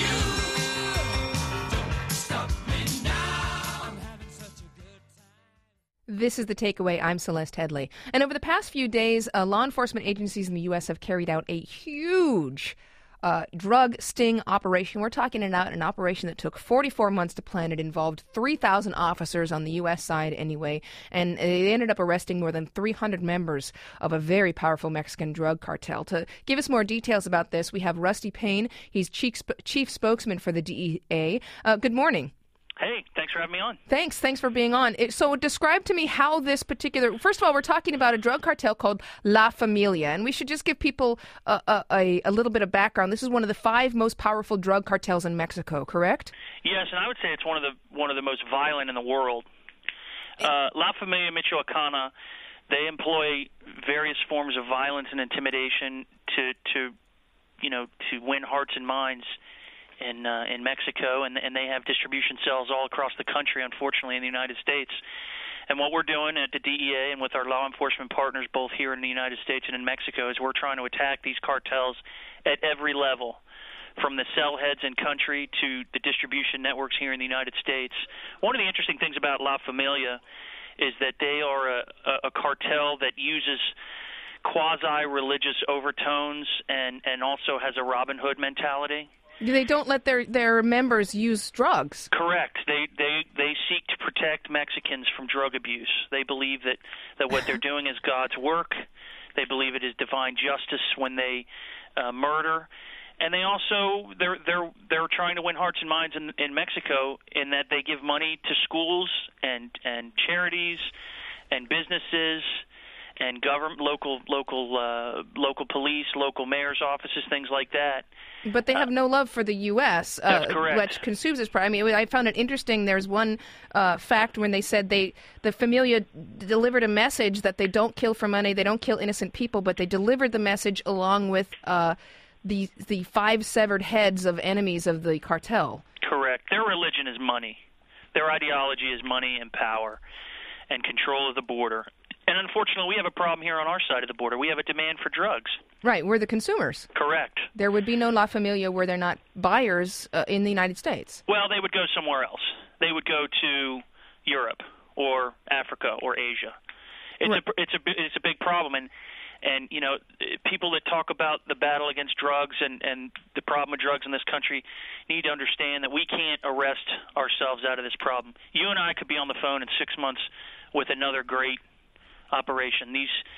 you. Don't stop me now. I'm having such a good time. This is The Takeaway. I'm Celeste Headley. And over the past few days, uh, law enforcement agencies in the U S have carried out a huge uh, drug sting operation. We're talking about an operation that took forty-four months to plan. It involved three thousand officers on the U S side anyway, and they ended up arresting more than three hundred members of a very powerful Mexican drug cartel. To give us more details about this, we have Rusty Payne. He's chief, sp- chief spokesman for the D E A. Uh, good morning. Hey, thanks for having me on. Thanks. Thanks for being on. It, so describe to me how this particular... First of all, we're talking about a drug cartel called La Familia, and we should just give people a, a, a little bit of background. This is one of the five most powerful drug cartels in Mexico, correct? Yes, and I would say it's one of the one of the most violent in the world. Uh, La Familia Michoacana, they employ various forms of violence and intimidation to, to you know, to win hearts and minds in uh, in Mexico, and and they have distribution cells all across the country, unfortunately, in the United States. And what we're doing at the D E A and with our law enforcement partners both here in the United States and in Mexico is we're trying to attack these cartels at every level, from the cell heads in country to the distribution networks here in the United States. One of the interesting things about La Familia is that they are a, a cartel that uses quasi-religious overtones and, and also has a Robin Hood mentality. They don't let their, their members use drugs. Correct. They, they they seek to protect Mexicans from drug abuse. They believe that, that what they're doing is God's work. They believe it is divine justice when they uh, murder. And they also they're they're they're trying to win hearts and minds in, in Mexico in that they give money to schools and, and charities and businesses and government, local local uh, local police, local mayor's offices, things like that. But they have uh, no love for the U S, uh, which consumes this product. I mean, I found it interesting. There's one uh, fact when they said they the Familia delivered a message that they don't kill for money, they don't kill innocent people, but they delivered the message along with uh, the the five severed heads of enemies of the cartel. Correct. Their religion is money. Their ideology is money and power and control of the border. And unfortunately, we have a problem here on our side of the border. We have a demand for drugs. Right, we're the consumers. Correct. There would be no La Familia were there not buyers uh, in the United States. Well, they would go somewhere else. They would go to Europe or Africa or Asia. It's right. a it's a it's a big problem, and and you know people that talk about the battle against drugs and and the problem with drugs in this country need to understand that we can't arrest ourselves out of this problem. You and I could be on the phone in six months with another great operation. These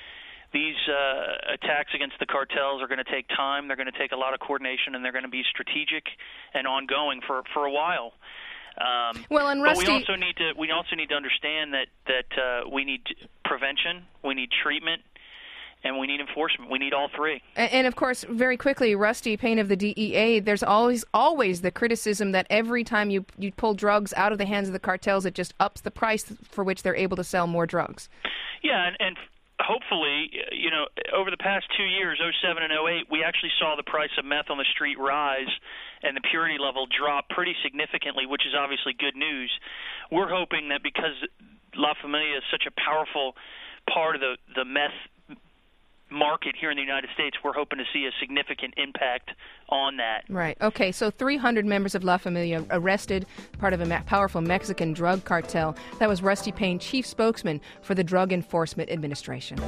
these uh, attacks against the cartels are going to take time. They're going to take a lot of coordination, and they're going to be strategic and ongoing for for a while. Um, well, and Rusty, but we also need to we also need to understand that that uh, we need prevention, we need treatment, and we need enforcement. We need all three. And, and of course, very quickly, Rusty Payne of the D E A, there's always always the criticism that every time you you pull drugs out of the hands of the cartels, it just ups the price for which they're able to sell more drugs. Yeah, and, and hopefully, you know, over the past two years, oh seven and oh eight, we actually saw the price of meth on the street rise and the purity level drop pretty significantly, which is obviously good news. We're hoping that because La Familia is such a powerful part of the, the meth market here in the United States, we're hoping to see a significant impact on that. Right. Okay, so three hundred members of La Familia arrested, part of a me- powerful Mexican drug cartel. That was Rusty Payne, chief spokesman for the Drug Enforcement Administration.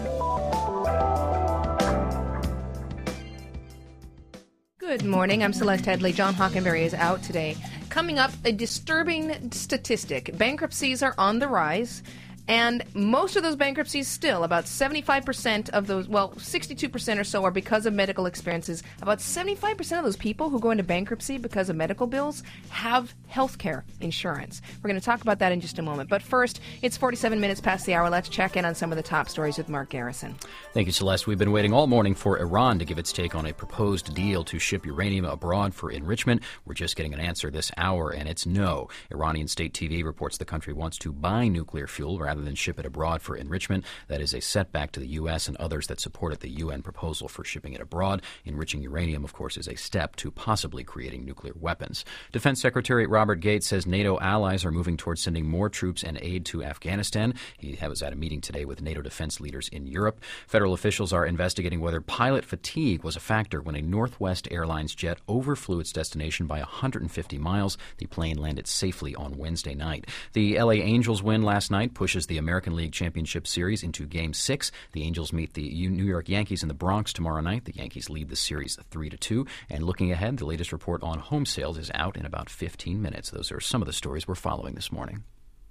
Good morning. I'm Celeste Headley. John Hockenberry is out today. Coming up, a disturbing statistic. Bankruptcies are on the rise. And most of those bankruptcies still, about seventy-five percent of those, well, sixty-two percent or so are because of medical expenses. About seventy-five percent of those people who go into bankruptcy because of medical bills have health care insurance. We're going to talk about that in just a moment. But first, it's forty-seven minutes past the hour. Let's check in on some of the top stories with Mark Garrison. Thank you, Celeste. We've been waiting all morning for Iran to give its take on a proposed deal to ship uranium abroad for enrichment. We're just getting an answer this hour, and it's no. Iranian state T V reports the country wants to buy nuclear fuel rather than ship it abroad for enrichment. That is a setback to the U S and others that supported the U N proposal for shipping it abroad. Enriching uranium, of course, is a step to possibly creating nuclear weapons. Defense Secretary Robert Gates says NATO allies are moving towards sending more troops and aid to Afghanistan. He was at a meeting today with NATO defense leaders in Europe. Federal officials are investigating whether pilot fatigue was a factor when a Northwest Airlines jet overflew its destination by one hundred fifty miles. The plane landed safely on Wednesday night. The L A Angels win last night pushes the American League Championship Series into Game Six. The Angels meet the New York Yankees in the Bronx tomorrow night. The Yankees lead the series three to two. And looking ahead, the latest report on home sales is out in about fifteen minutes. Those are some of the stories we're following this morning.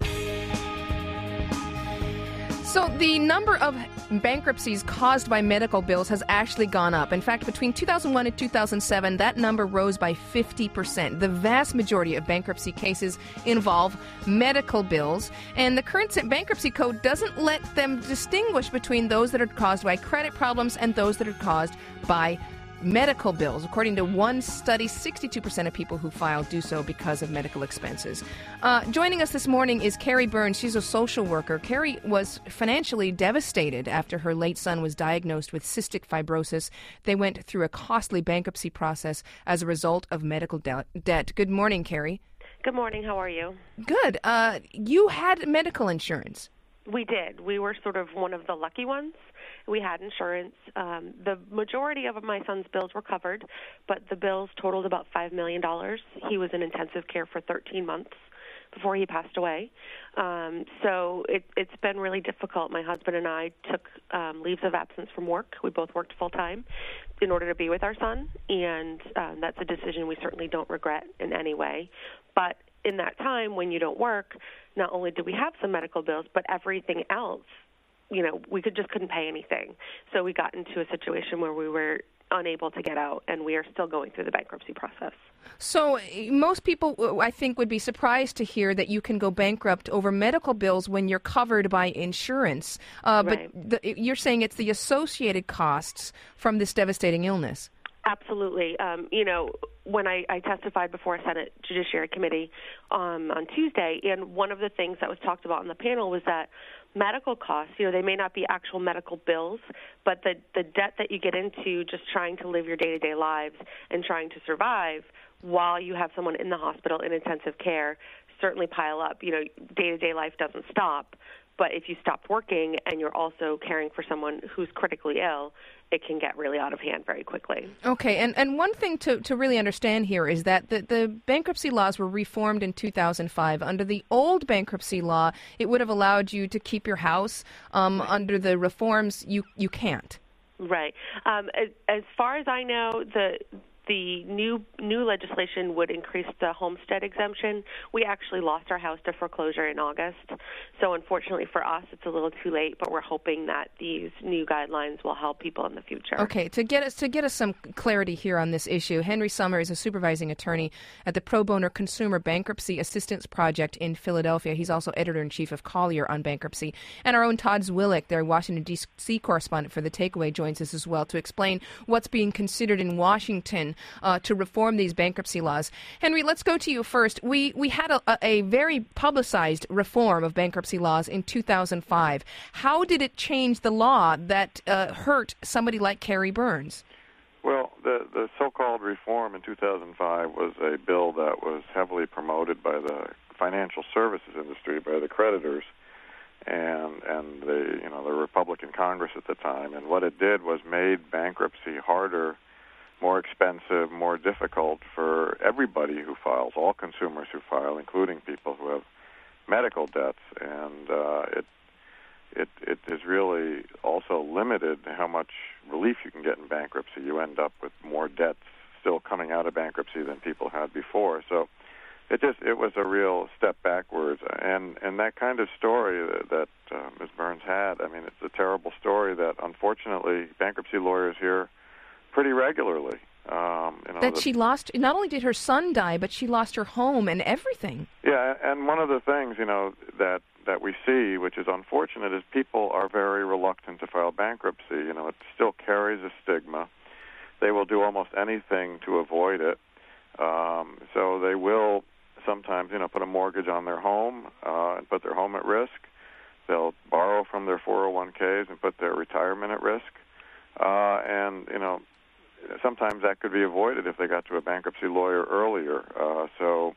So the number of bankruptcies caused by medical bills has actually gone up. In fact, between two thousand one and two thousand seven, that number rose by fifty percent. The vast majority of bankruptcy cases involve medical bills, and the current bankruptcy code doesn't let them distinguish between those that are caused by credit problems and those that are caused by medical bills. According to one study, sixty-two percent of people who file do so because of medical expenses. Uh, joining us this morning is Carrie Burns. She's a social worker. Carrie was financially devastated after her late son was diagnosed with cystic fibrosis. They went through a costly bankruptcy process as a result of medical de- debt. Good morning, Carrie. Good morning. How are you? Good. Uh, you had medical insurance. We did. We were sort of one of the lucky ones. We had insurance. Um, the majority of my son's bills were covered, but the bills totaled about five million dollars. He was in intensive care for thirteen months before he passed away. Um, so it, it's been really difficult. My husband and I took um, leaves of absence from work. We both worked full-time in order to be with our son, and um, that's a decision we certainly don't regret in any way. But in that time, when you don't work, not only did we have some medical bills, but everything else, you know, we could just couldn't pay anything. So we got into a situation where we were unable to get out, and we are still going through the bankruptcy process. So most people, I think, would be surprised to hear that you can go bankrupt over medical bills when you're covered by insurance. Uh, Right. But the, you're saying it's the associated costs from this devastating illness. Absolutely. Um, you know, when I, I testified before a Senate Judiciary Committee um, on Tuesday, and one of the things that was talked about on the panel was that medical costs, you know, they may not be actual medical bills, but the, the debt that you get into just trying to live your day-to-day lives and trying to survive while you have someone in the hospital in intensive care certainly pile up. You know, day-to-day life doesn't stop, but if you stopped working and you're also caring for someone who's critically ill, it can get really out of hand very quickly. Okay, and, and one thing to, to really understand here is that the, the bankruptcy laws were reformed in two thousand five. Under the old bankruptcy law, it would have allowed you to keep your house. Um, right. Under the reforms, you, you can't. Right. Um, as, as far as I know, the the new new legislation would increase the homestead exemption. We actually lost our house to foreclosure in August, so unfortunately for us, it's a little too late. But we're hoping that these new guidelines will help people in the future. Okay, to get us to get us some clarity here on this issue, Henry Sommer is a supervising attorney at the Pro Bono Consumer Bankruptcy Assistance Project in Philadelphia. He's also editor-in-chief of Collier on bankruptcy. And our own Todd Zwillich, their Washington, D C correspondent for The Takeaway, joins us as well to explain what's being considered in Washington uh, to reform these bankruptcy laws. Henry, let's go to you first. We we had a, a very publicized reform of bankruptcy laws in two thousand five. How did it change the law that uh, hurt somebody like Carrie Burns? Well, the, the so-called reform in two thousand five was a bill that was heavily promoted by the financial services industry, by the creditors, and and the you know the Republican Congress at the time. And what it did was made bankruptcy harder, more expensive, more difficult for everybody who files, all consumers who file, including people who have medical debts. And uh, it it it is really also limited how much relief you can get in bankruptcy. You end up with more debts still coming out of bankruptcy than people had before. So it just it was a real step backwards. And and that kind of story that, that uh, Miz Burns had, I mean, it's a terrible story that unfortunately bankruptcy lawyers hear pretty regularly. Um, you know, that the, she lost, not only did her son die, but she lost her home and everything. Yeah, and one of the things, you know, that that we see, which is unfortunate, is people are very reluctant to file bankruptcy. You know, it still carries a stigma. They will do almost anything to avoid it. Um, so they will sometimes, you know, put a mortgage on their home uh, and put their home at risk. They'll borrow from their four oh one k's and put their retirement at risk. Uh, and, you know, sometimes that could be avoided if they got to a bankruptcy lawyer earlier. Uh, so,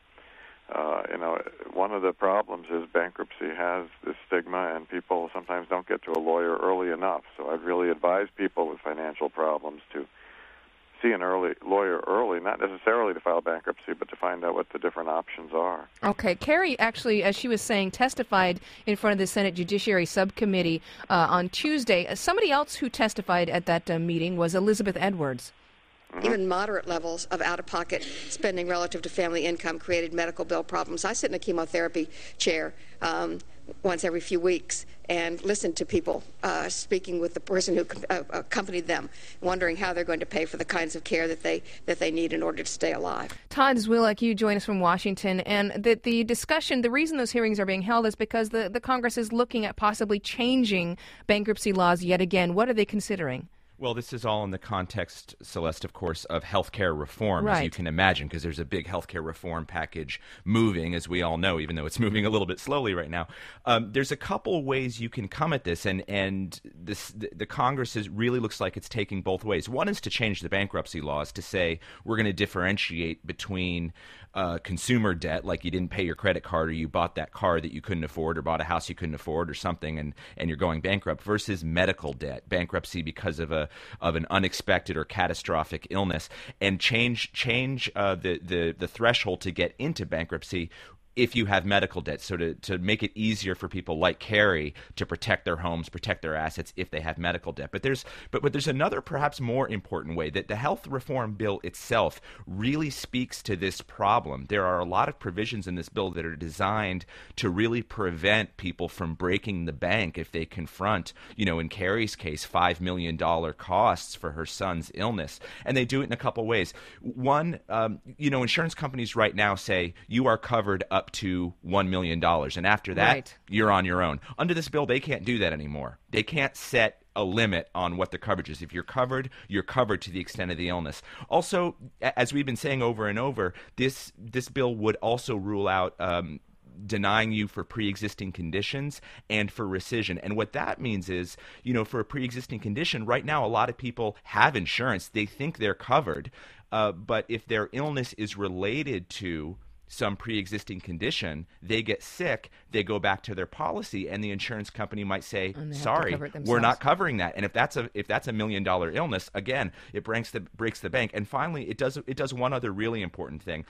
uh, you know, one of the problems is bankruptcy has this stigma, and people sometimes don't get to a lawyer early enough. So I'd really advise people with financial problems to see an early lawyer early, not necessarily to file bankruptcy, but to find out what the different options are. Okay. Carrie actually, as she was saying, testified in front of the Senate Judiciary Subcommittee uh, on Tuesday. Somebody else who testified at that uh, meeting was Elizabeth Edwards. Mm-hmm. Even moderate levels of out-of-pocket spending relative to family income created medical bill problems. I sit in a chemotherapy chair um, once every few weeks and listen to people uh, speaking with the person who uh, accompanied them, wondering how they're going to pay for the kinds of care that they that they need in order to stay alive. Todd Zwillich, you join us from Washington, and the, the discussion, the reason those hearings are being held is because the, the Congress is looking at possibly changing bankruptcy laws yet again. What are they considering? Well, this is all in the context, Celeste, of course, of healthcare reform, right, as you can imagine, because there's a big healthcare reform package moving, as we all know, even though it's moving a little bit slowly right now. Um, there's a couple ways you can come at this, and, and this, the, the Congress is, really looks like it's taking both ways. One is to change the bankruptcy laws to say we're going to differentiate between uh, consumer debt, like you didn't pay your credit card or you bought that car that you couldn't afford or bought a house you couldn't afford or something, and, and you're going bankrupt, versus medical debt, bankruptcy because of a of an unexpected or catastrophic illness, and change change uh, the, the the threshold to get into bankruptcy if you have medical debt, so to, to make it easier for people like Carrie to protect their homes, protect their assets if they have medical debt. But there's but, but there's another perhaps more important way, that the health reform bill itself really speaks to this problem. There are a lot of provisions in this bill that are designed to really prevent people from breaking the bank if they confront, you know, in Carrie's case, five million dollars costs for her son's illness. And they do it in a couple ways. One, um, you know, insurance companies right now say you are covered up to one million dollars. And after that, right, you're on your own. Under this bill, they can't do that anymore. They can't set a limit on what the coverage is. If you're covered, you're covered to the extent of the illness. Also, as we've been saying over and over, this this bill would also rule out um, denying you for pre-existing conditions and for rescission. And what that means is, you know, for a pre-existing condition, right now a lot of people have insurance. They think they're covered. Uh, but if their illness is related to some pre-existing condition, they get sick, they go back to their policy, and the insurance company might say, sorry, we're not covering that. And if that's a if that's a million dollar illness, again, it breaks the breaks the bank. And finally, it does it does one other really important thing.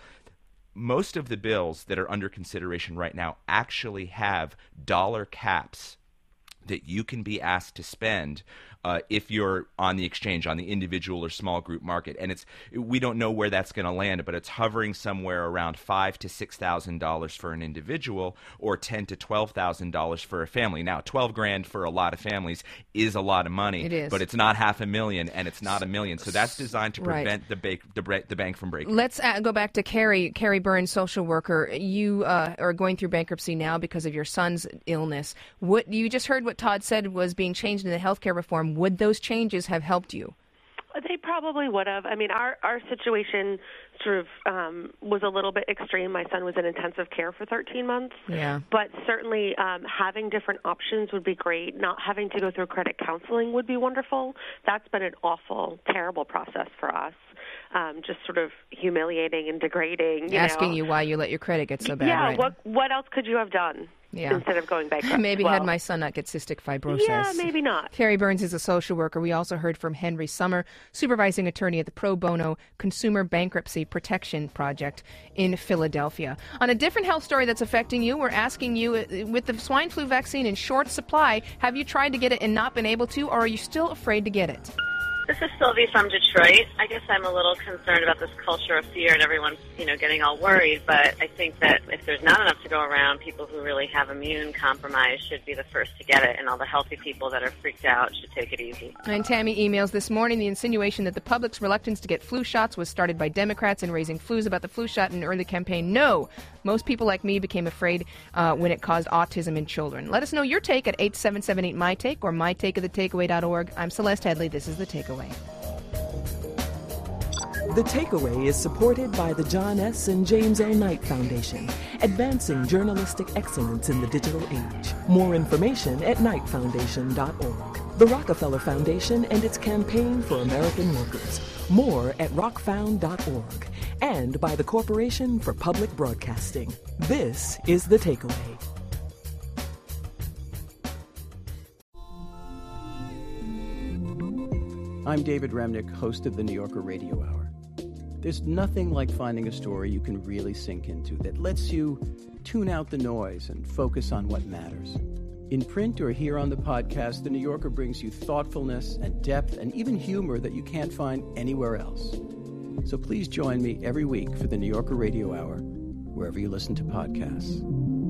Most of the bills that are under consideration right now actually have dollar caps that you can be asked to spend uh, if you're on the exchange, on the individual or small group market. And it's we don't know where that's going to land, but it's hovering somewhere around five to six thousand dollars for an individual, or ten to twelve thousand dollars for a family. Now, twelve grand for a lot of families is a lot of money, it is. But it's not half a million, and it's not a million. So that's designed to prevent right. the, bank, the, bre- the bank from breaking. Let's uh, go back to Carrie, Carrie Burns, social worker. You uh, are going through bankruptcy now because of your son's illness. What you just heard what Todd said was being changed in the healthcare reform. Would those changes have helped you? They probably would have. I mean, our, our situation sort of um, was a little bit extreme. My son was in intensive care for thirteen months. Yeah. But certainly um, having different options would be great. Not having to go through credit counseling would be wonderful. That's been an awful, terrible process for us. Um, just sort of humiliating and degrading. You Asking know. you why you let your credit get so bad. Yeah, right? what what else could you have done? Yeah. Instead of going bankrupt. Maybe well, had my son not get cystic fibrosis. Yeah, maybe not. Carrie Burns is a social worker. We also heard from Henry Summer, supervising attorney at the Pro Bono Consumer Bankruptcy Protection Project in Philadelphia. On a different health story that's affecting you, we're asking you, with the swine flu vaccine in short supply, have you tried to get it and not been able to, or are you still afraid to get it? This is Sylvie from Detroit. I guess I'm a little concerned about this culture of fear and everyone, you know, getting all worried. But I think that if there's not enough to go around, people who really have immune compromise should be the first to get it, and all the healthy people that are freaked out should take it easy. And Tammy emails this morning the insinuation that the public's reluctance to get flu shots was started by Democrats and raising flus about the flu shot in an early campaign. No. Most people like me became afraid uh, when it caused autism in children. Let us know your take at eight seven seven eight, M Y Take or my take of the takeaway dot org. I'm Celeste Headley. This is The Takeaway. The Takeaway is supported by the John S. and James A. Knight Foundation, advancing journalistic excellence in the digital age. More information at knight foundation dot org. The Rockefeller Foundation and its campaign for American workers. More at rock found dot org. And by the Corporation for Public Broadcasting. This is The Takeaway. I'm David Remnick, host of the New Yorker Radio Hour. There's nothing like finding a story you can really sink into that lets you tune out the noise and focus on what matters. In print or here on the podcast, The New Yorker brings you thoughtfulness and depth and even humor that you can't find anywhere else. So please join me every week for the New Yorker Radio Hour, wherever you listen to podcasts.